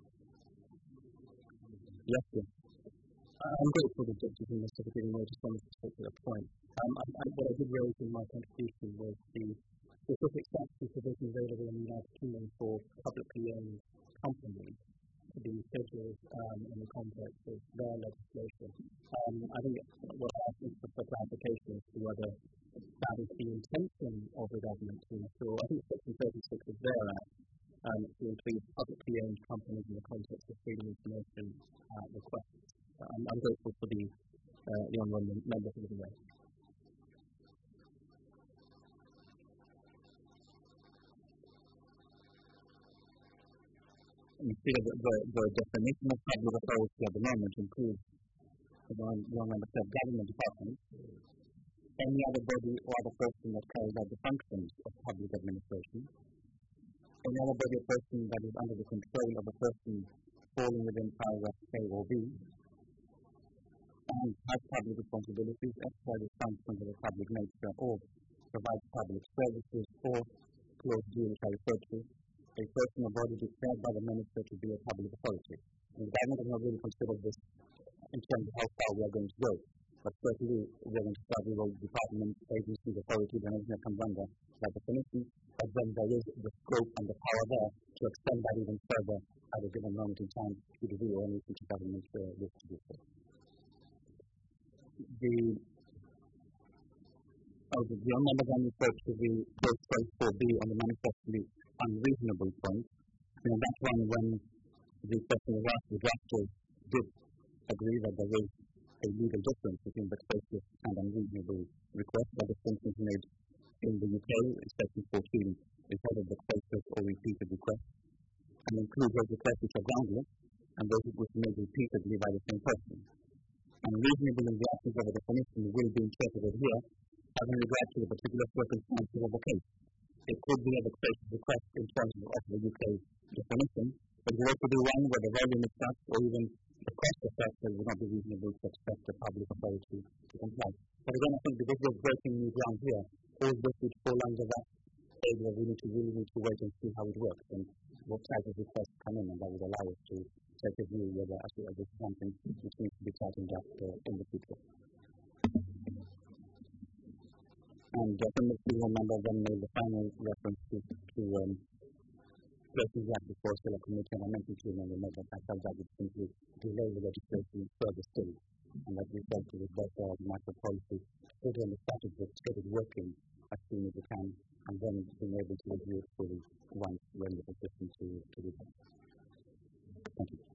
yes, yes. I'm grateful to Deputy Minister for giving notice on this particular point. What I did raise in my contribution was the specific statutory provision available in the United Kingdom for publicly owned companies to be scheduled in the context of their legislation. I think what I asked is for clarification as to whether that is the intention of the government to ensure. I think Section 36 of their Act to include publicly owned companies in the context of freedom of information requests. I'm grateful for the honourable member for giving that. You see, the definition of public authority at the moment includes, as one member said, government departments, any other body or other person that carries out the functions of public administration, any other body or person that is under the control of a person falling within paragraph A or B, and has public responsibilities, exercises functions of a public nature, or provides public services, or clause D, which I referred to, a person or body declared by the minister to be a public authority. And the government has not really considered this in terms of how far we are going to go. But certainly we are going to start with all departments, agencies, authorities, and everything that comes under that definition, but then there is the scope and the power there to extend that even further at a given moment in time to the view or any future government wish to do so. The honourable then referred to the clause 4B on the manifestly unreasonable point. And that one, when the question was asked, the drafters did agree that there is a legal difference between vexatious and unreasonable request. That distinction is made in the UK, in Section 14, is either vexatious or repeated requests, and includes those requests which are groundless and those which are made repeatedly by the same person. Unreasonable in the absence of a definition will be interpreted here having regard to the particular circumstances of the case. It could be a vexatious request in terms of the UK definition, but it could also be one where the volume is such or even the cost of such that it would not be reasonable to expect the public authority to comply. But again, I think because we're breaking new ground here, all this would fall under that area where we really need to wait and see how it works and what type of requests come in, and that would allow us to take a view whether actually this is something which needs to be tightened up in the future. And the single member then made the final reference to places that before still a committee, and I mentioned to you in the note that I felt that would simply delay the legislation further still, and that we felt it was better as a matter of policy to put on the strategy to get it working as soon as we can, and then being able to review it fully once we're in the position to do that. Thank you.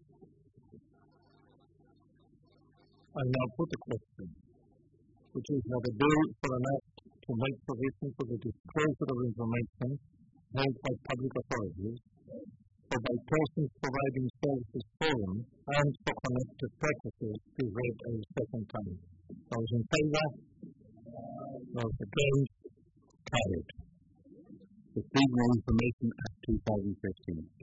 I now put a question, which is that a bill for an act to make provision for the disclosure of information held by public authorities or by persons providing services for them and for connected purposes be read a second time. Those in favour? Those against? Carried. Receive more information at 2015.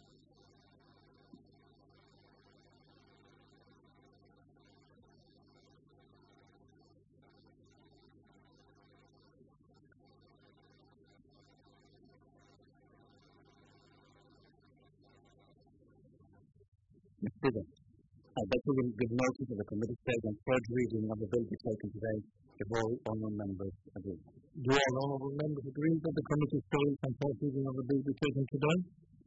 I beg to give notice of the committee stage and third reading of the bill be taken today if all honourable members agree. Do all honourable members agree that the committee stage and third reading of the bill be taken today?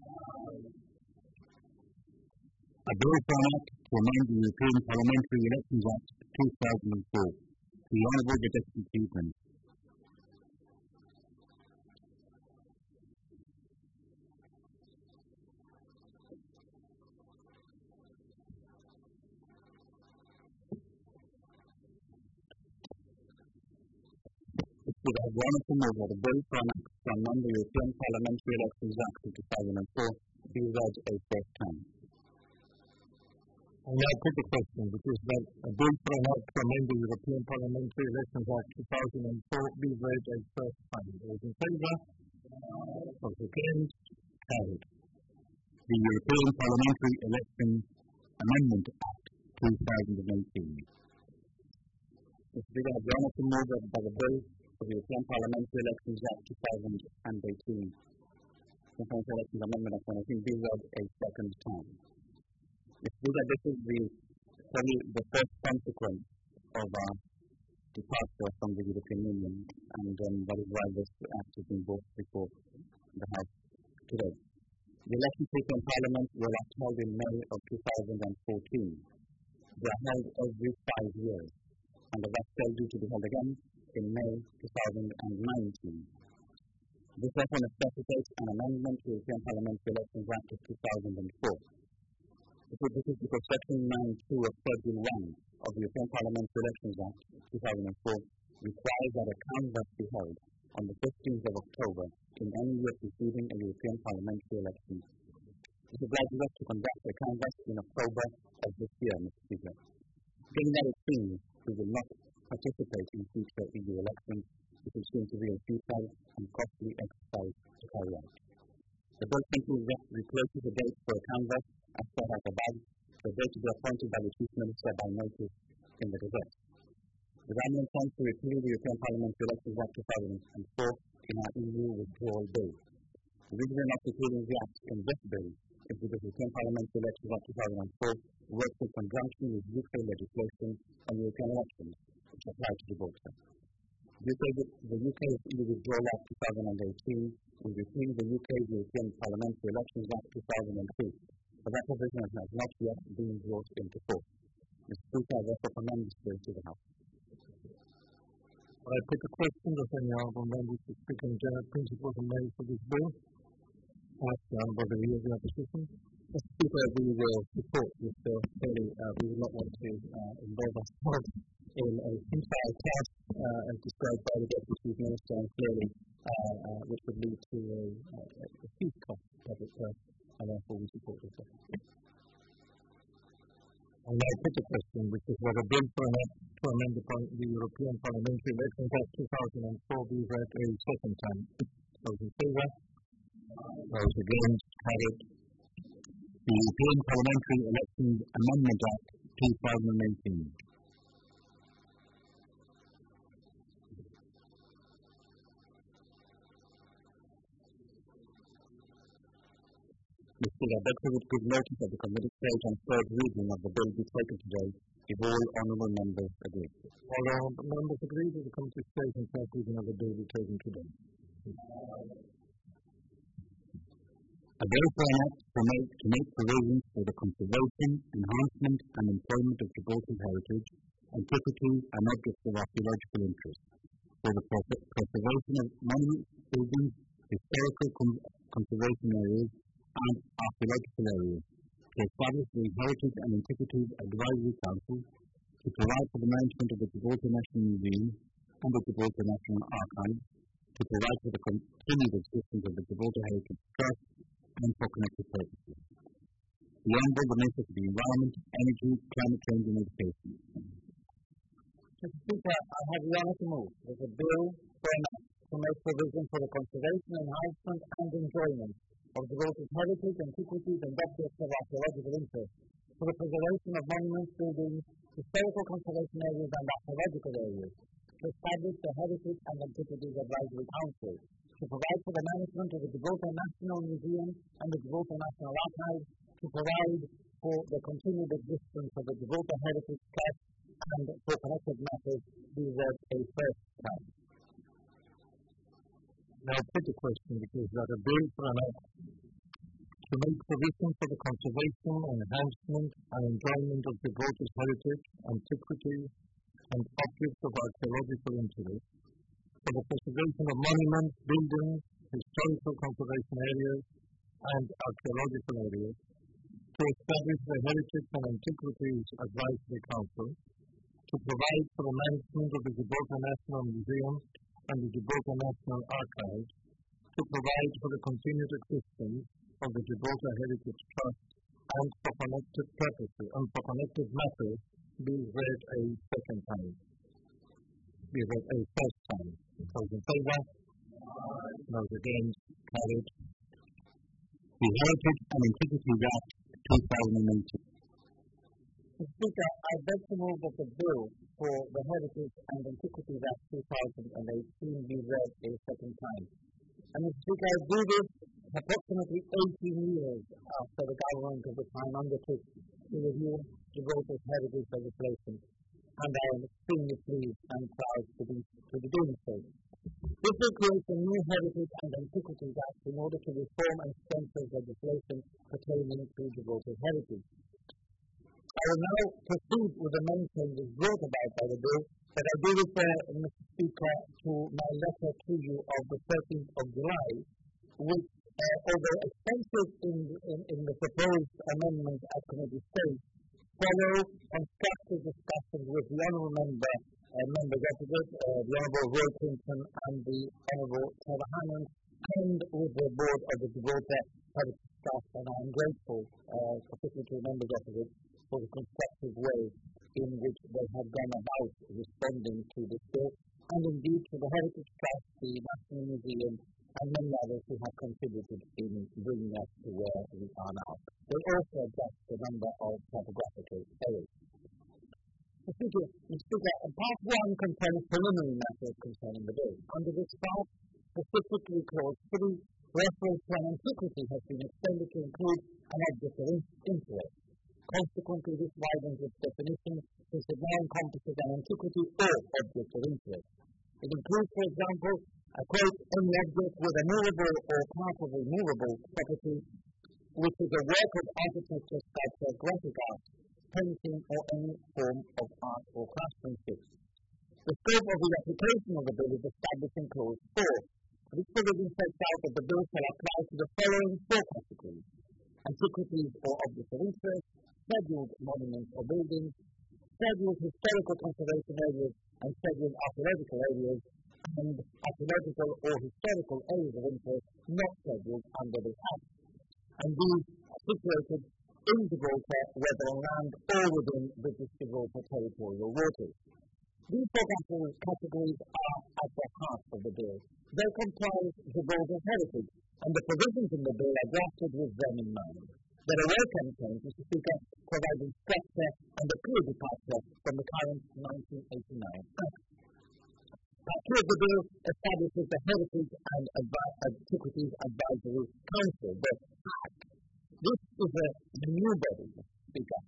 A bill for an act to amend the European Parliamentary Elections Act 2004. The Honourable Deputy Chiefman. It has one to move that a bill for an act to amend the European Parliamentary Elections Act 2004 be read a first time. I now put the question, which is that a bill for an act to amend the European Parliamentary Elections Act 2004 be read a first time. Those in favour? Those against? Carried. The European Parliamentary Elections Amendment Act 2018. Mr. Speaker, I have the honour to move that the bill for the European Parliamentary Elections Act 2018, the Parliamentary Elections Amendment Act 2018, be read a second time. Mr. Speaker, this is probably the first consequence of our departure from the European Union, and that is why this act is being brought before the House today. The elections for European Parliament were last held in May of 2014. They are held every 5 years, and are still due to be held again in May 2019. This therefore necessitates an amendment to the European Parliamentary Elections Act of 2004. This is because Section 9(2) of Schedule 1 of the European Parliamentary Elections Act 2004 requires that a canvass be held on the 15th of October in any year preceding a European Parliamentary election. This obliges us to conduct a canvass in October of this year, Mr. Speaker. Given that it seems we will not participate in future EU elections, it will seem to be a futile and costly exercise to carry out. The bill simply replaces the date for a canvass as set out above, the date to be appointed by the Chief Minister by notice in the Gazette. The government intends to repeal the European Parliamentary Elections Act 2004 in our EU withdrawal bill. The reason we're not repealing the act in this bill is because the European Parliamentary Elections Act 2004 works in conjunction with UK legislation on European elections, which apply to Gibraltar. The UK's EU Withdrawal Act 2018 will repeal the UK's European Parliamentary Elections Act 2002, but that provision has not yet been brought into force. Mr. Speaker, I therefore commend this bill to the House. I put the question that any honourable members to speak on general principles are made for this bill. Ask the honourable leader of the opposition. Mr. Speaker, we will support this bill. Clearly, we would not want to involve ourselves in a futile task as described by the Deputy Chief Minister, and clearly which would lead to a huge cost to public purse, and therefore we support this bill. I now put the question, which is that a bill for an act to amend the European Parliamentary Elections Act 2004 be read a second time. Those in favour? Those against? Carried. The European Parliamentary Elections Amendment Act 2018. Mr. Speaker, I beg to give notice at the committee stage and third reading of the bill be taken today, if all honourable members agree. All honourable members agree that the committee stage and third reading of the bill be taken today. A bill for an act to make provisions for the conservation, enhancement and employment of Gibraltar's heritage, antiquities and objects of archaeological interest, for the preservation of monuments, buildings, historical conservation areas and archaeological areas, to establish the Heritage and Antiquities Advisory Council, to provide for the management of the Gibraltar National Museum and the Gibraltar National Archive, to provide for the continued existence of the Gibraltar Heritage Trust, and for connected purposes. Beyond all the Minister for the Environment, Energy, Climate Change and Education. Mr. Speaker, I have the honour to move that a bill for an act to make provision for the conservation, enhancement and enjoyment of Gibraltar's heritage, antiquities and objects of archaeological interest, for the preservation of monuments, buildings, historical conservation areas and archaeological areas, to establish the Heritage and Antiquities Advisory Council, to provide for the management of the Gibraltar National Museum and the Gibraltar National Archive, to provide for the continued existence of the Gibraltar Heritage Trust, and for connected matters be read a first time. Now put the question, which is that a bill for an act to make provision for the conservation, enhancement and enjoyment of Gibraltar's heritage, antiquities and objects of archaeological interest, for the preservation of monuments, buildings, historical conservation areas and archaeological areas, to establish the Heritage and Antiquities Advisory Council, to provide for the management of the Gibraltar National Museum and the Gibraltar National Archive, to provide for the continued existence of the Gibraltar Heritage Trust, and for connected purposes and for connected matters be read a second time. Be read a first time. Those in favour? Those against? Carried. The Heritage and Antiquities Act 2018. Mr. Speaker, I beg to move that the bill for the Heritage and Antiquities Act 2018 be read a second time. And Mr. Speaker, I do this approximately 18 years after the government of the time undertook to review Gibraltar's heritage legislation, and I am extremely pleased and proud to be doing so. This will create a new Heritage and Antiquities Act in order to reform and strengthen legislation pertaining to Gibraltar's heritage. I will now proceed with the main changes brought about by the bill, but I do refer, Mr. Speaker, to my letter to you of the 13th of July, which, although extensive in the proposed amendments at committee stage, follow constructive discussions with the Honourable Members Opposite, the Honourable Roy Clinton and the Honourable Trevor Hammond, and with the Board of the Gibraltar Heritage Staff, and I am grateful, particularly to the Members Opposite, for the constructive way in which they have gone about responding to this bill, and indeed to the Heritage Trust, the National Museum, and many others who have contributed in bringing us to where we are now. They also adjust the number of typographical errors. Mr. Speaker, Part 1 contains preliminary matters concerning the bill. Under this part, specifically Clause 3, reference to an antiquity has been extended to include an object of interest. Consequently, this widens its definition since it now encompasses an antiquity or object of interest. It includes, for example, a quote, any object with a movable or part of a movable property, which is a work of architecture, sculpture, graphic art, painting, or any form of art or craftsmanship. The scope of the application of the bill is established in Clause 4. This provision sets out that the bill shall apply to the following 4 categories: antiquities or objects of interest, scheduled monuments or buildings, scheduled historical conservation areas and scheduled archaeological areas, and archaeological or historical areas of interest not scheduled under this Act. And these are situated in Gibraltar, whether on land or within British Gibraltar territorial waters. These 4 categories are at the heart of the bill. They comprise Gibraltar's heritage, and the provisions in the bill are drafted with them in mind. There are welcome changes, Mr. Speaker, providing structure and a clear departure from the current 1989 Act. Part 2 of the bill establishes the Heritage and Antiquities Advisory Council, the HAC. This is a new body, Mr. Speaker.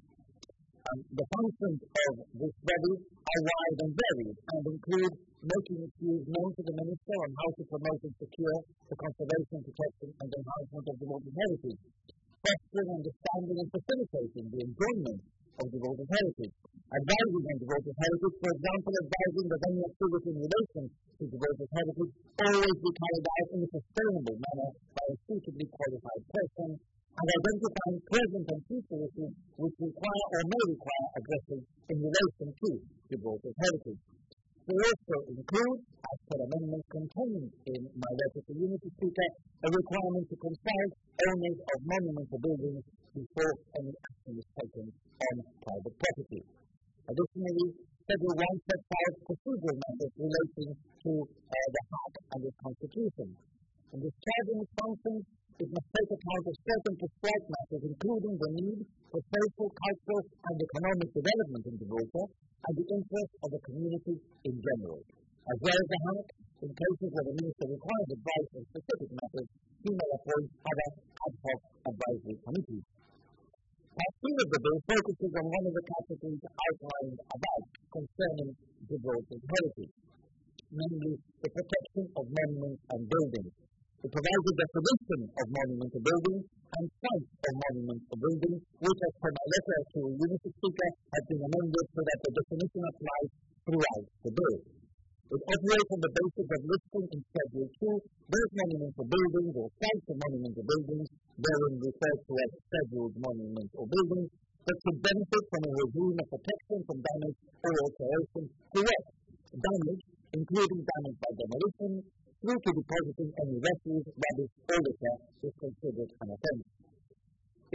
The functions of this body are wide and varied and include making its views known to the Minister on how to promote and secure the conservation, protection and enhancement of Gibraltar's heritage, fostering, understanding and facilitating the enjoyment of Gibraltar's heritage, advising on Gibraltar's heritage, for example, advising that any activity in relation to Gibraltar's heritage always be carried out in a sustainable manner by a suitably qualified person, and identifying present and future issues which require or may require addressing in relation to Gibraltar's heritage. They also include, as per amendments contained in my letter to you, Mr. Speaker, a requirement to consult owners of monuments or buildings before any action is taken on private property. Additionally, Schedule 1 sets out procedural matters relating to the HAC and its constitution. In discharging its functions, it must take account of certain prescribed matters, including the need for social, cultural, and economic development in Gibraltar, and the interests of the community in general. As well as the HAC, in cases where the Minister requires advice on specific matters, he may appoint other ad hoc advisory committees. Part 2 of the bill focuses on one of the categories outlined above concerning Gibraltar's heritage, namely the protection of monuments and buildings. It provides a definition of monument or building and sites of monument or building, which, as per my letter to you, Mr. Speaker, has been amended so that the definition applies throughout the bill. It operates on the basis of listing in Schedule 2 those monuments or buildings or sites of monuments or buildings, therein referred to as scheduled monuments or buildings, that should benefit from a regime of protection from damage or alteration throughout. Damage, including damage by demolition, through to depositing any refuse, rubbish, or litter, is considered an offence.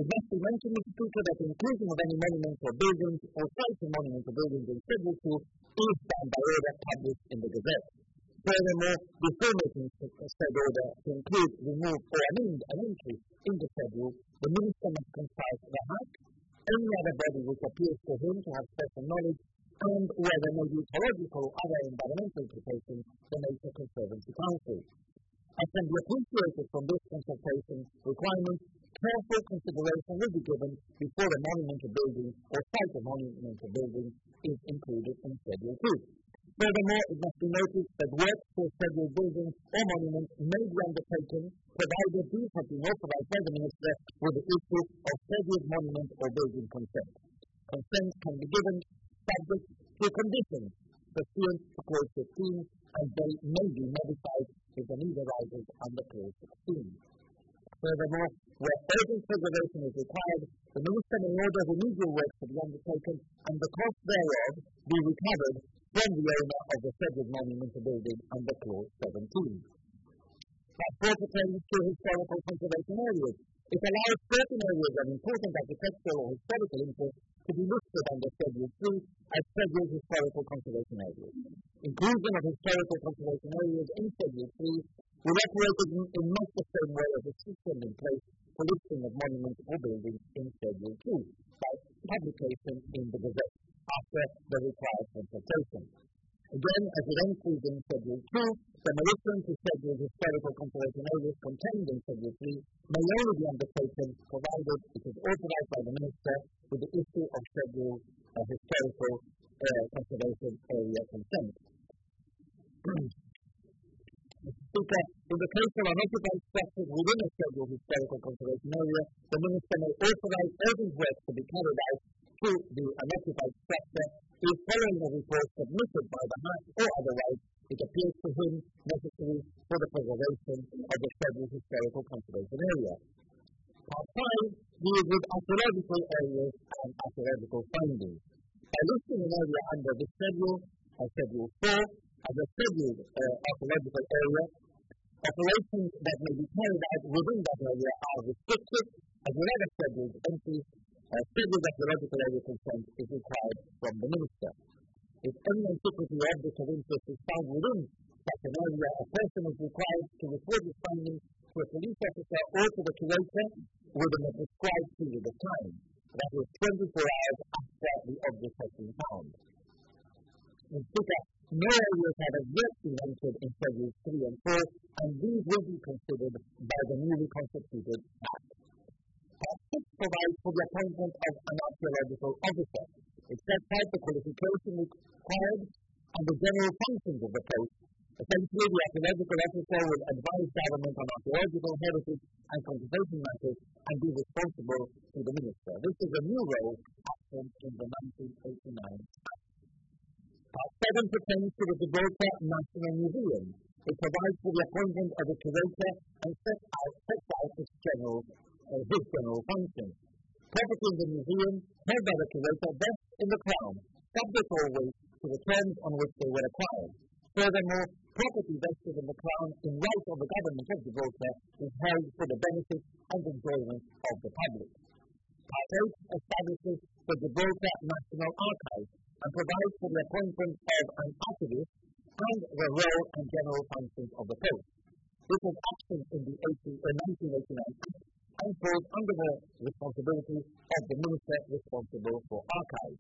It must be mentioned, Mr. Speaker, that the inclusion of any monuments or buildings or sites of monuments or buildings in Schedule 2 is done by order published in the Gazette. Furthermore, before making said order to include, remove, or amend an entry in the schedule, the Minister must consult the HAC, any other body which appears to him to have special knowledge, and where there may be ecological or other environmental implications, the Nature Conservancy Council. As can be appreciated from this consultation requirement, careful consideration will be given before the monumental building or site of monumental building is included in Schedule 2. Furthermore, it must be noted that works for scheduled buildings or monuments may be undertaken provided these have been authorized by the Minister with the issue of scheduled monument or building consent. Consent can be given subject to conditions pursuant to Clause 15, and they may be modified if the need arises under Clause 16. Furthermore, where urgent preservation is required, the Minister may order remedial works to be undertaken and the cost thereof be recovered from the owner of the scheduled monumental building under Clause 17. That pertains to historical conservation areas. It allows certain areas of important architectural or historical interest to be listed under Schedule 3 as scheduled historical conservation areas. Inclusion of historical conservation areas in Schedule 3 will operate in much the same way as a system in place for listing of monuments or buildings in Schedule 2 by publication in the Gazette after the required consultation. Again, as it entries in Schedule 2, demolition to scheduled historical conservation areas contained in Schedule 3 may only be undertaken provided it is authorized by the Minister with the issue of scheduled historical conservation area consent. Mr. Speaker, in the case of unoccupied structures within a scheduled historical conservation area, the Minister may authorize urgent works to be carried out to the unoccupied structure if following a report submitted by the HAC or otherwise it appears to him necessary for the preservation of the scheduled historical conservation area. Part 5 deals with archaeological areas and archaeological findings. By listing an area under this schedule, Schedule 4, as a scheduled archaeological area, operations that may be carried out within that area are restricted, as with other scheduled entries. Scheduled archaeological area consent is required from the Minister. If any antiquity or object of interest is found within such an area, a person is required to report his findings to a police officer or to the curator within a prescribed period of time, that is 24 hours after the object has been found. In Speaker, no areas have as yet been entered in Schedules 3 and 4, and these will be considered by the newly constituted Act. Part 6 provides for the appointment of an archaeological officer. It sets out the qualification required and the general functions of the post. Essentially, the archaeological officer will advise government on archaeological heritage and conservation matters and be responsible to the Minister. This is a new role absent in the 1989 Act. Part 7 pertains to the Gibraltar National Museum. It provides for the appointment of a curator and sets out its general functions. Property in the museum held by the curator vests in the Crown, subject always to the terms on which they were acquired. Furthermore, property vested in the Crown in right of the government of Gibraltar is held for the benefit and enjoyment of the public. Part 8 establishes the Gibraltar National Archive and provides for the appointment of an archivist and the role and general functions of the post. This was absent in the 1989 Act and falls under the responsibility of the Minister responsible for archives.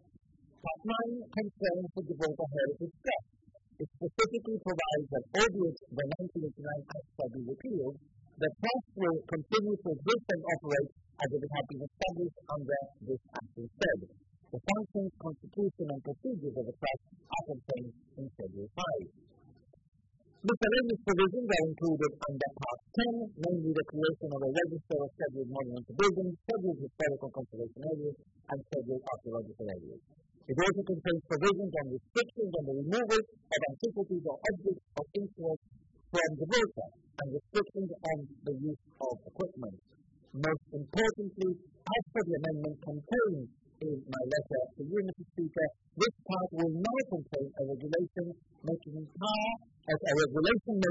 Part 9 concerns the Gibraltar Heritage Trust. It specifically provides that, albeit the 1989 Act shall be repealed, the trust will continue to exist and operate as if it had been established under this Act instead. The functions, constitution, and procedures of the trust are contained in Schedule 5. Miscellaneous provisions are included under Part 10, namely the creation of a register of scheduled monumental buildings, scheduled historical conservation areas, and scheduled archaeological areas. It also contains provisions on restrictions on the removal of antiquities or objects of interest from Gibraltar, and restrictions on the use of equipment. Most importantly, as per the amendment contained in my letter to you, Mr. Speaker, this part will now contain a regulation making power,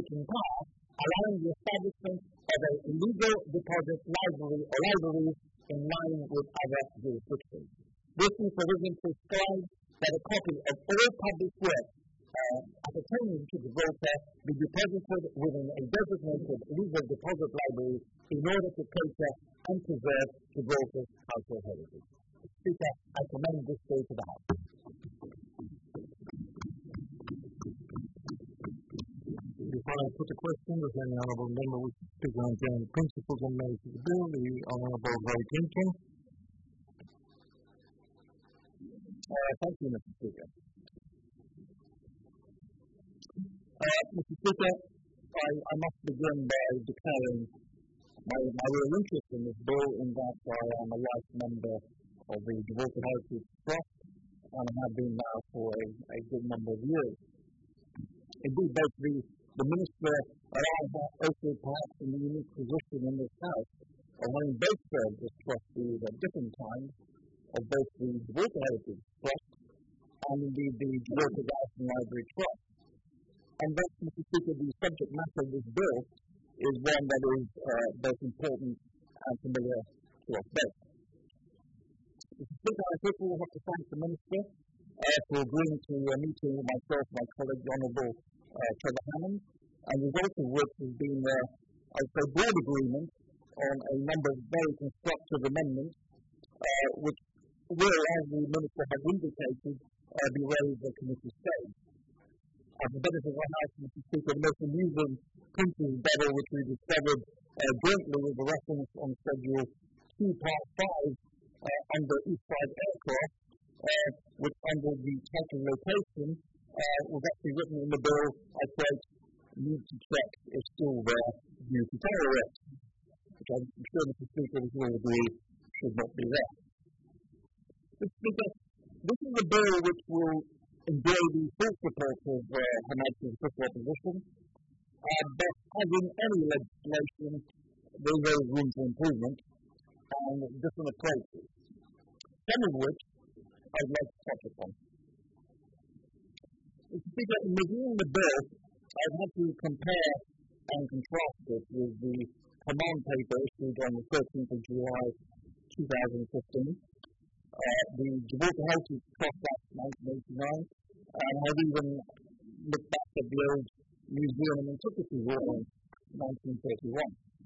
allowing the establishment of a legal deposit library or libraries in line with other jurisdictions. This new provision prescribes that a copy of all published works appertaining to Gibraltar be deposited within a designated legal deposit library in order to cater and preserve Gibraltar's cultural heritage. Speaker, I commend this bill to the House. Before I put a question, does any honourable member wish to speak on general principles and merits of the bill? The Honourable Roy Clinton. Thank you, Mr. Speaker. Mr. Speaker, I must begin by declaring my real interest in this bill, in that I am a life member of the Gibraltar Heritage Trust, and I have been now for a good number of years. Indeed, both the Minister and I have also perhaps in the unique position in this House of having both served as trustees at different times of both the Gibraltar Heritage Trust and indeed the Gibraltar Garrison Library Trust. And thus, Mr. Speaker, the subject matter of this bill is one that is both important and familiar to us both. Mr. Speaker, I first of all have to thank the Minister for agreeing to a meeting with myself and my colleague, the Honourable Trevor Hammond, and the result of which has been, broad agreement on a number of very constructive amendments, which will, as the Minister has indicated, be raised at committee stage. For the benefit of our House, Mr. Speaker, the most amusing printer's battle which we discovered jointly was a reference on Schedule 2, Part 5, under Eastside Aircraft, which under the title location was actually written in the bill, I quote, "need to check is still there due to terrorists," which I'm sure Mr. Speaker we all agree should not be there. Mr. Speaker, this is a bill which will enjoy the full support of Her Majesty's official opposition, but as in any legislation, there is always room for improvement and different approaches, some of which I'd like to touch upon. Mr. Speaker, in reviewing the bill, I've had to compare and contrast it with the command paper issued on the 13th of July 2015, the Gibraltar Heritage Trust Act 1989, and I've even looked back at the old Museum and Antiquity Law in 1931.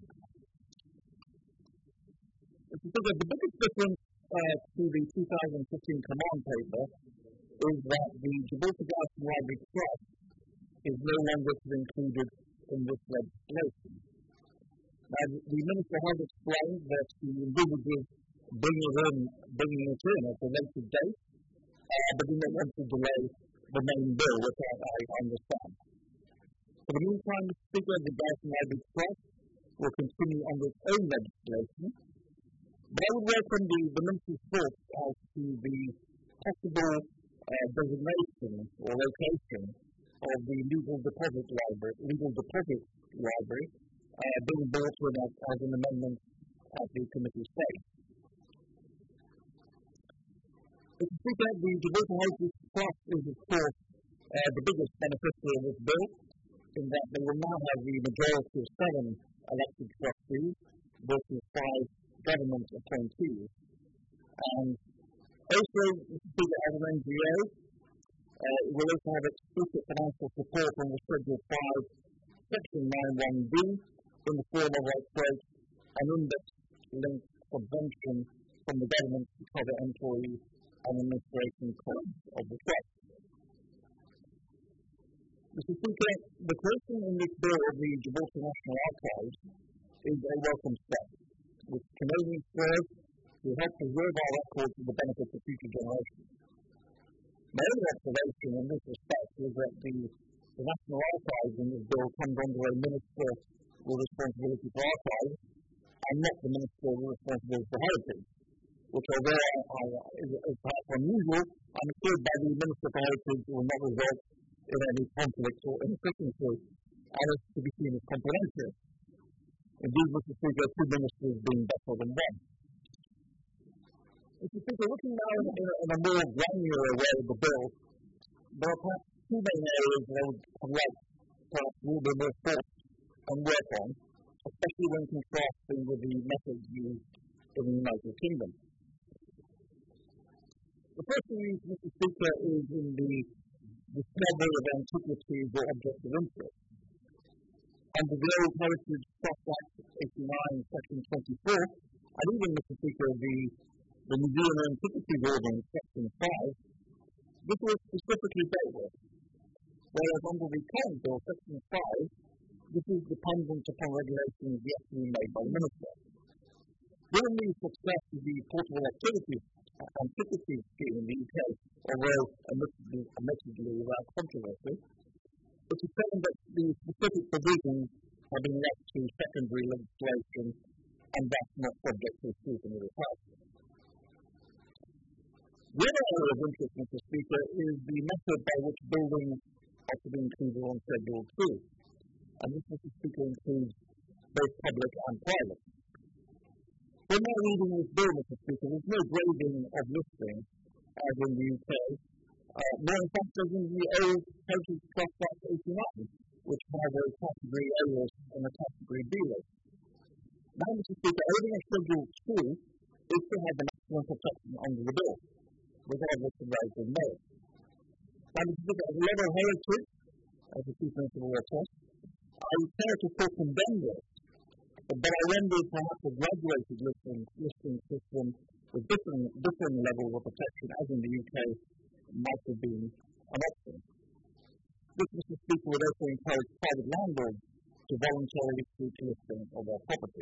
Mr. Speaker, the biggest difference to the 2015 command paper is that the Gibraltar Garrison Library Trust is no longer included in this legislation. Now, the Minister has explained that he envisages bringing it in at a later date, but he doesn't want to delay the main bill, which I understand. For the meantime, Mr. Speaker, the Garrison Library Trust will continue under its own legislation, but I would welcome the Minister's thoughts as to the possible designation or location of the legal deposit library being brought in as an amendment at the committee stage. Mr. Speaker, the Gibraltar Heritage Trust is, of course, the biggest beneficiary of this bill, in that they will now have the majority of 7 elected trustees versus 5 government appointees. And also, Mr. Speaker, as an NGO, it will also have explicit financial support on the Schedule 5, Section 91B, in the form of, I quote, an index-linked subvention from the government to cover employees and administration costs of the trust. Mr. Speaker, the creation in this bill of the Gibraltar National Archives is a welcome step, which Canadians serve to help preserve our records for the benefit of future generations. My own observation in this respect is that the National Archives in this bill comes under a minister with responsibility for archives and not the minister with responsibility for heritage, which although is perhaps unusual, I'm assured by the Minister for Heritage will not result in any conflict or inefficiency, and is to be seen as complementary. Indeed, Mr. Speaker, 2 ministers being better than one. Mr. Speaker, looking now in a more granular way of the bill, there are perhaps 2 main areas that I would have liked perhaps a little bit more thought and work on, especially when contrasting with the methods used in the United Kingdom. The first thing, Mr. Speaker, is in the discovery of antiquities or objects of interest. Under the Old Heritage Trust Act 89, Section 24, and even, Mr. Speaker, the Museum of Antiquities Ordinance, Section 5, this was specifically dealt with, whereas under the current bill, Section 5, this is dependent upon regulations yet to be made by the Minister. Given the success of the Portable Antiquities Scheme in the UK, although admittedly without controversy, it is certain that the specific provisions have been left to secondary legislation and thus not subject to scrutiny of the House. The other area of interest, Mr. Speaker, is the method by which buildings are to be included on Schedule 2. And this, Mr. Speaker, includes both public and private. When we're reading this bill, Mr. Speaker, there's no grading of listings, as in the UK, more in fact as in the Old Heritage Trust Act 89, which has a category A list and a category B list. Now, Mr. Speaker, owning a Schedule 2 is to have the maximum protection under the bill, regardless of where it's been made. Now, Mr. Speaker, as a level heritage, as the Chief Minister will attest, I care to still condemn this, but I wonder if perhaps a graduated listing system with different levels of protection, as in the UK, might have been an option. This, Mr. Speaker, would also encourage private landlords to voluntarily seek listing of their property.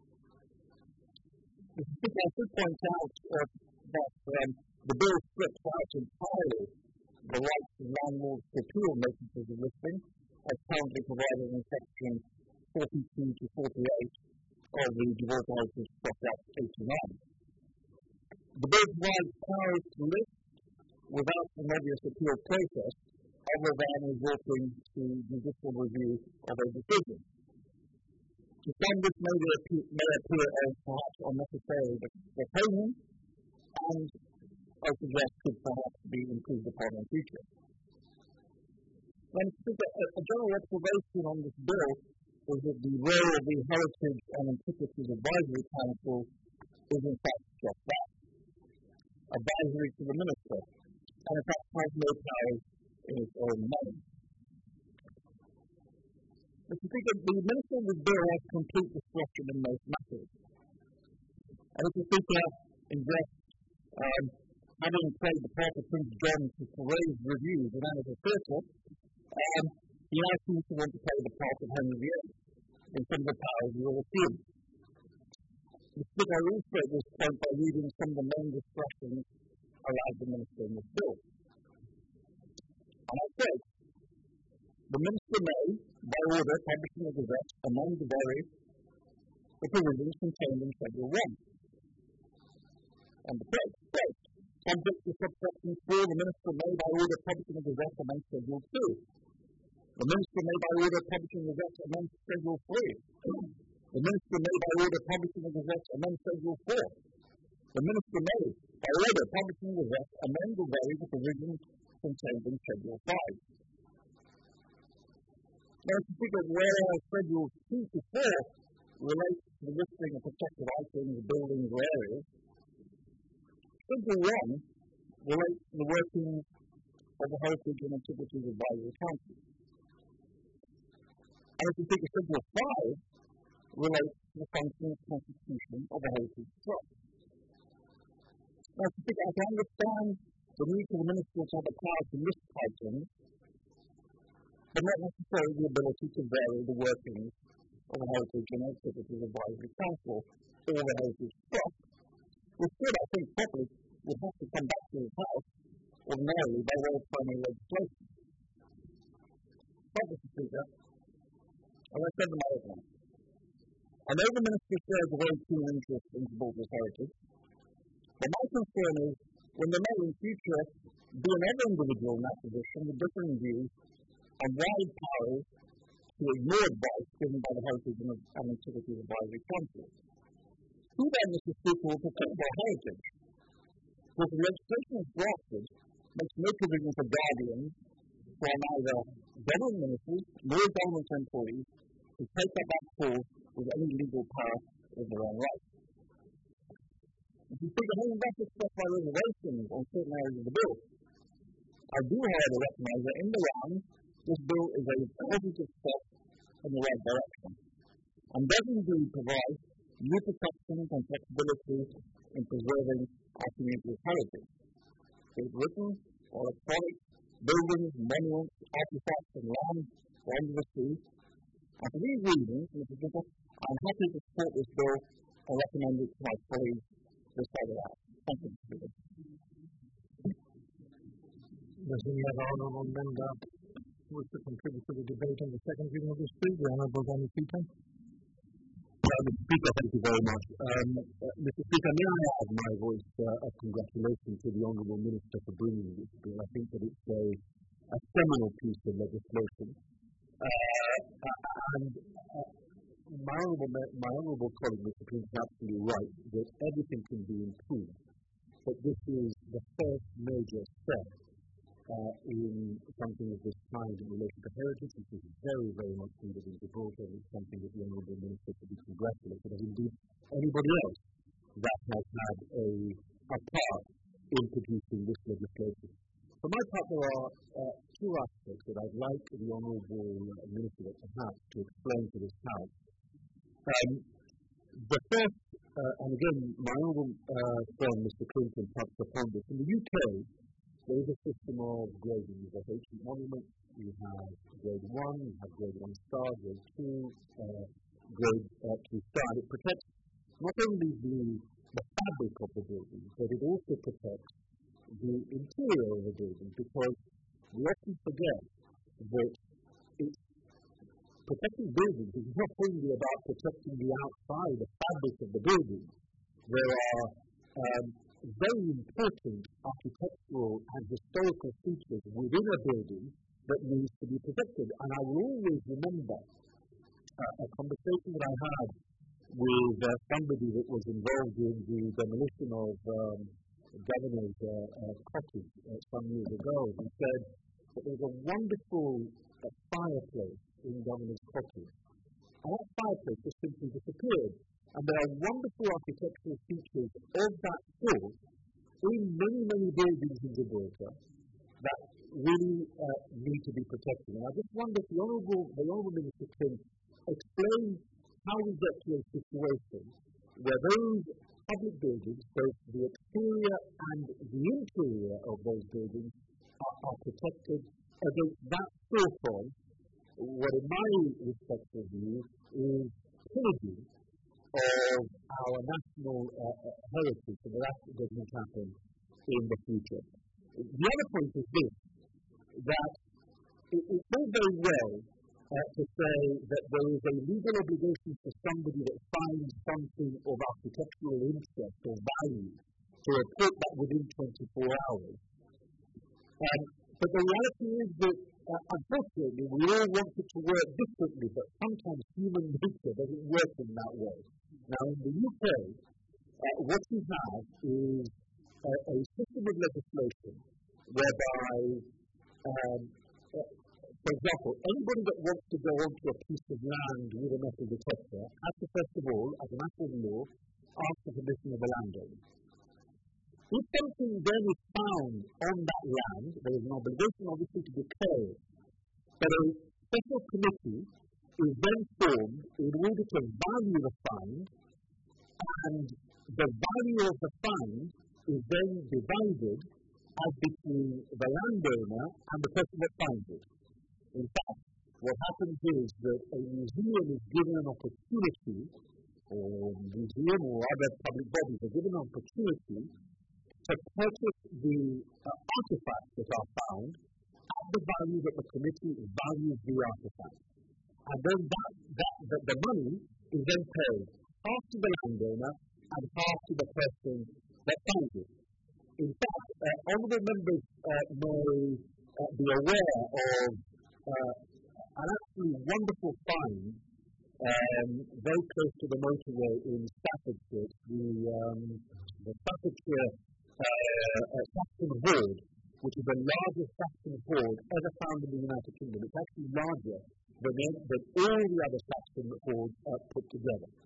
Mr. Speaker, I should point out that the bill strips out entirely the rights of landlords to appeal notices of listing, as currently provided in Section 42 to 48 of the Divorce Heritage Trust Act 89. The bill provides powers to list without an obvious appeal process, other than resorting to judicial review of a decision. To some, this may appear as perhaps unnecessarily draconian, and I suggest could perhaps be improved upon in future. When a general observation on this bill is that the role of the Heritage and Antiquities Advisory Council is in fact just that, advisory to the Minister, and in fact has no powers in its own name. Mr. Speaker, the Minister of the bill has complete discretion in most matters. And Mr. Speaker, in just having played the part of Prince John to parade reviews in Annals of Theatre, he now seems to want to play the part of Henry VIII in some of the powers we all assume. Mr. Speaker, I illustrate this point by reading some of the main discretions allowed the Minister in this bill. And I say, the Minister may, by order, publish in the Gazette, among the various provisions contained in Schedule 1. And the first, subject to subsection 4, the Minister may, by order, publish in the Gazette, among Schedule 2. The Minister may, by order, publish in the Gazette, among Schedule 3. The Minister may, by order, publish in the Gazette, among Schedule 4. The Minister may, by order, publish in the Gazette, among the various provisions contained in Schedule 5. Now, Mr. Speaker, whereas Schedules 2 to 4 relate to the listing of protected items, buildings, or areas, Schedule 1 relates to the workings of the Heritage and Antiquities Advisory Council. And Mr. Speaker, Schedule 5 relates to the function and constitution of the Heritage Trust. Now, Mr. Speaker, I can understand the need for the Minister to have the power to list items, but not necessarily the ability to vary the workings of the Heritage and Antiquities Advisory Council or the Heritage Trust, which should, I think, probably would have to come back to the House ordinarily by way of primary legislation. But, Mr. Speaker, as I said in my opening, I know the Minister shares a very keen interest in Gibraltar's heritage, but my concern is when there may in future be another individual in that position with differing views and wide powers to ignore advice given by the Heritage and Antiquities Advisory Council. Who then, Mr. Speaker, will protect our heritage? Because the legislation as drafted makes no provision for guardians who are neither government ministers nor government employees to take up that cause with any legal power in their own right. If you think the whole that's expressed by reservations on certain areas of the bill. I do, however, recognise that in the round, this bill is a positive step in the right direction, and does indeed provide new protections and flexibility in preserving our community's heritage. Be it written or electronic, buildings, monuments, artifacts, and land or under the sea. And for these reasons, Mr. Speaker, I'm happy to support this bill and recommend it to my colleagues this side of the House. Thank you, Mr. Speaker. Does any other honourable member wish to contribute to the debate on the second reading of this bill? The Honourable Danny Peter. Mr. Speaker, thank you very much. Mr. Speaker, may I add my voice of congratulations to the Honourable Minister for bringing this bill. I think that it's a seminal piece of legislation. And my honourable colleague, Mr. Prince, is absolutely right that everything can be improved. But this is the first major step in something of this kind in relation to heritage, which is very, very much needed in Gibraltar. It's something that the Honourable Minister should be congratulated, as indeed anybody else that has had a part in producing this legislation. For my part, there are two aspects that I'd like the Honourable Minister perhaps to explain to this House. The first, and again, my honourable friend Mr. Clinton touched upon this. In the UK, there is a system of grading. You have ancient monuments, you have grade 1, you have grade 1 star, grade 2, grade 2 star. It protects not only the fabric of the building, but it also protects the interior of the building, because we often forget that it's protecting buildings is not only about protecting the outside, the fabric of the building. There are very important architectural and historical features within a building that needs to be protected. And I will always remember a conversation that I had with somebody that was involved in the demolition of Governor's cottage some years ago. He said that there was a wonderful fireplace in Governor's cottage. And that fireplace just simply disappeared. And there are wonderful architectural features of that sort in many, many buildings in Gibraltar that really need to be protected. And I just wonder if the Honourable Minister can explain how we get to a situation where those public buildings, both the exterior and the interior of those buildings, are protected against that sort of, what in my respectful view, is pillaging of our national heritage, and that doesn't happen in the future. The other point is this, that it's all very well to say that there is a legal obligation for somebody that finds something of architectural interest or value to report that within 24 hours. But the reality is that, unfortunately, we all want it to work differently, but sometimes human nature doesn't work in that way. Now, in the UK, what we have is a system of legislation whereby, for example, anybody that wants to go onto a piece of land with a metal detector has to, first of all, as a matter of law, ask the permission of the landowner. If something then is found on that land, there is an obligation, obviously, to declare it. But a special committee is then formed in order to value the find, and the value of the find is then divided as between the landowner and the person that finds it. In fact, what happens is that a museum is given an opportunity, or museum or other public bodies are given an opportunity to purchase the artifacts that are found at the value that the committee values the artifact. And then the money is then paid half to the landowner and half to the person that finds it. In fact, honourable members may be aware of an absolutely wonderful find very close to the motorway in Staffordshire, the Staffordshire Saxon hoard, which is the largest Saxon hoard ever found in the United Kingdom. It's actually larger than all the other Saxon hoards put together.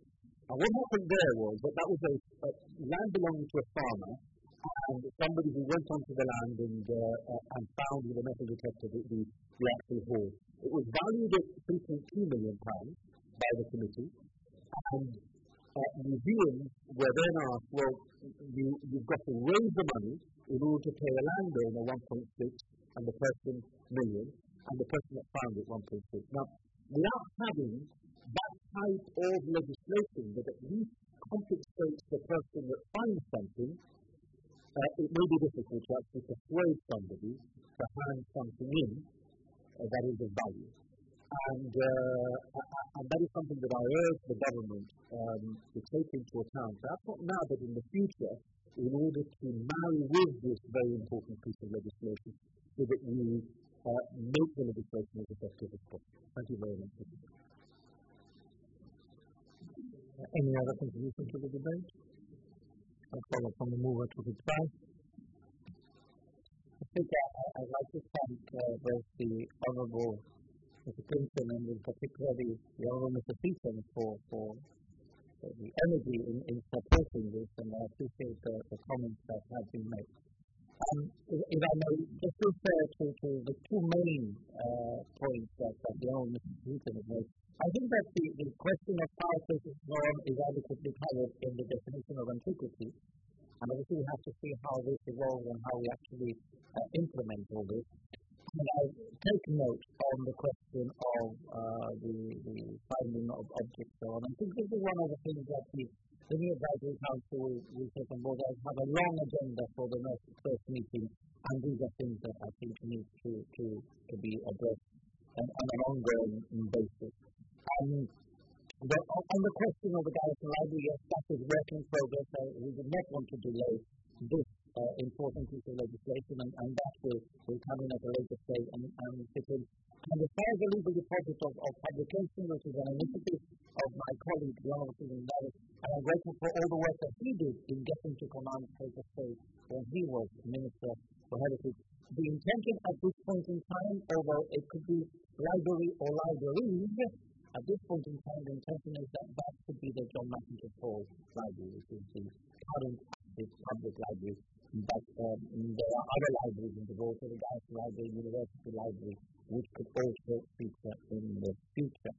And what happened there was that was a land belonging to a farmer, and somebody who went onto the land and found with a metal detector the actual hoard. It was valued at £3.2 million by the committee, and museums were then asked, well, you've got to raise the money in order to pay a landowner 1.6 and the person million, and the person that found it 1.6. Now, without having that type of legislation that at least compensates the person that finds something, it may be difficult to actually persuade somebody to hand something in that is of value. And that is something that I urge the government to take into account. That's not now, but in the future, in order to marry with this very important piece of legislation so that we make the legislation as effective as possible. Thank you very much. Any other contribution to the debate? I'll follow from the mover to the side. I think I'd like to thank both the Honourable Mr. Clinton and in particular the Honourable Mr. Peterson for the energy in supporting this, and I appreciate the comments that have been made. If I may just refer to the two main points that the Honourable Mr. Peterson has made. I think that the question of power versus norm is adequately covered in the definition of antiquity, and obviously we have to see how this evolves and how we actually implement all this. And I take note on the question of the finding of objects so on. I think this is one of the things that the new advisory council will take on board. I have a long agenda for the first meeting, and these are things that I think need to be addressed on an ongoing basis. On the question of the Garrison Library, yes, that is work in progress. We would not want to delay this important piece of legislation, and that will come in at a later stage and fit in. And as far as the legal deposit of publication, which is an initiative of my colleague, the Honourable Stephen Davis, and I'm grateful for all the work that he did in getting to command paper state when he was Minister for Heritage. The intention at this point in time, although it could be library or libraries, at this point in time, the intention is that could be the John Mackintosh Hall Library, which is the current active public library. But there are other libraries in the world, the Garrison Library, University Library, which could also feature in the future.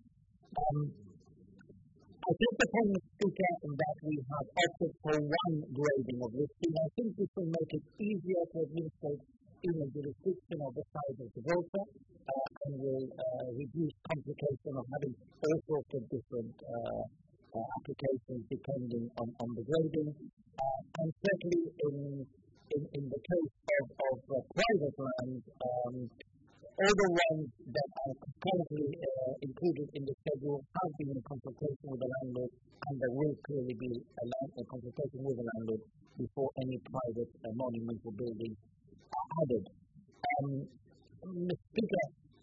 I think the point, Mr. Speaker, that we have opted for one grading of this, and I think this will make it easier to administrate in a jurisdiction of the size of Gibraltar, and will reduce complication of having all sorts of different applications depending on the grading. And certainly in the case of private land, all the ones that are currently included in the schedule have been in consultation with the landlord, and there will clearly be a consultation with the landlord before any private monumental buildings are added. Mr. Speaker,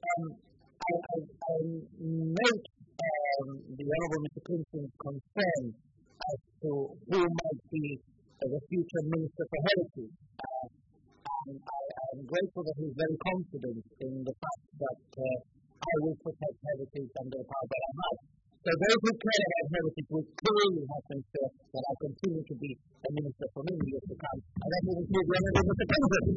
I note the Honourable Mr. Clinton's concern as to who might be the future Minister for Heritage. I'm grateful that he's very confident in the fact that I will protect heritage under the power that I have. So those who care about heritage will clearly have to ensure that I continue to be a minister for many years to come, and that will include the Honourable Mr. Clinton.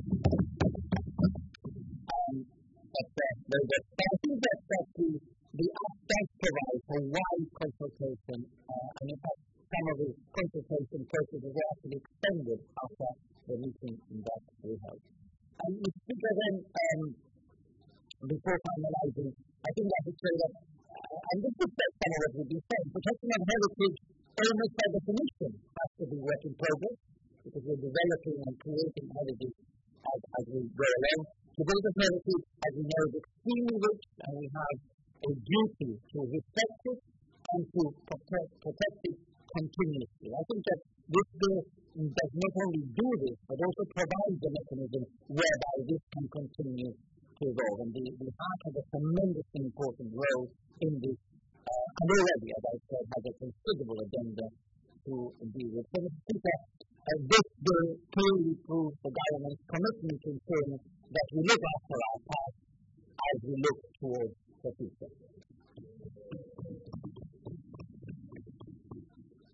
I think that the Act does provide for wide consultation, and in fact some of the consultation processes were actually extended after the meeting that we held. Mr. Speaker, then, before finalizing, I think I should say that, and this is some of what we've been saying, protection of heritage, almost by definition, has to be work in progress, because we're developing and creating heritage as we go along. Gibraltar's heritage, as we know, is extremely rich, and we have a duty to respect it and to protect it continuously. I think that this bill does not only do this, but also provides the mechanism whereby this can continue to evolve. And the Heart has a tremendously important role in this, and already, as I said, has a considerable agenda to deal with. So, Mr. Speaker, this bill clearly proves the government's commitment to ensuring that we look after our past as we look towards the future.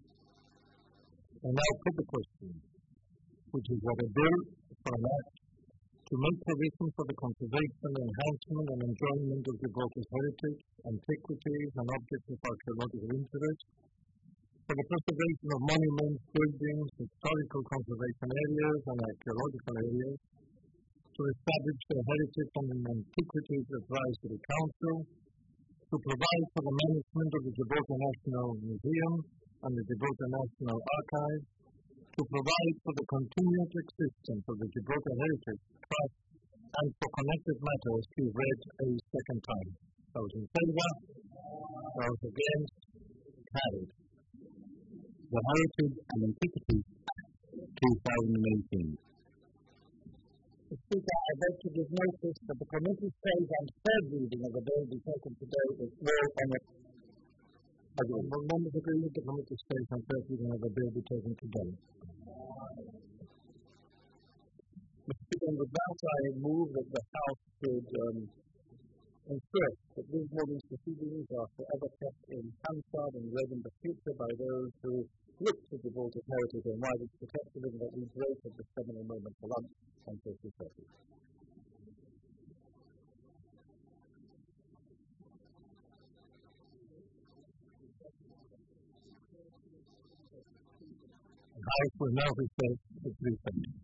I now put the question, which is that a bill for an act to make provision for the conservation, enhancement and enjoyment of Gibraltar's heritage, antiquities and objects of archaeological interest, for the preservation of monuments, buildings, historical conservation areas and archaeological areas, to establish the heritage and antiquities advisory council, to provide for the management of the Gibraltar National Museum and the Gibraltar National Archives, to provide for the continued existence of the Gibraltar Heritage Trust, and for connected matters be read a second time. Those in favour? Those against? Carried. The Heritage and Antiquities Act 2018. Mr. Speaker, I vote to give notice that the committee stage and third reading of the bill be taken today with all on it. Will members agree with the committee stage and third reading of the bill be taken today? Mr. Speaker, with that I move that the House should insist that these morning's proceedings are forever kept in Hansard and read in the future by those who look to Gibraltar's heritage and why it's protected and that we break at the seminal moment for lunch on Thursday 30. The House will now recess for 3:30.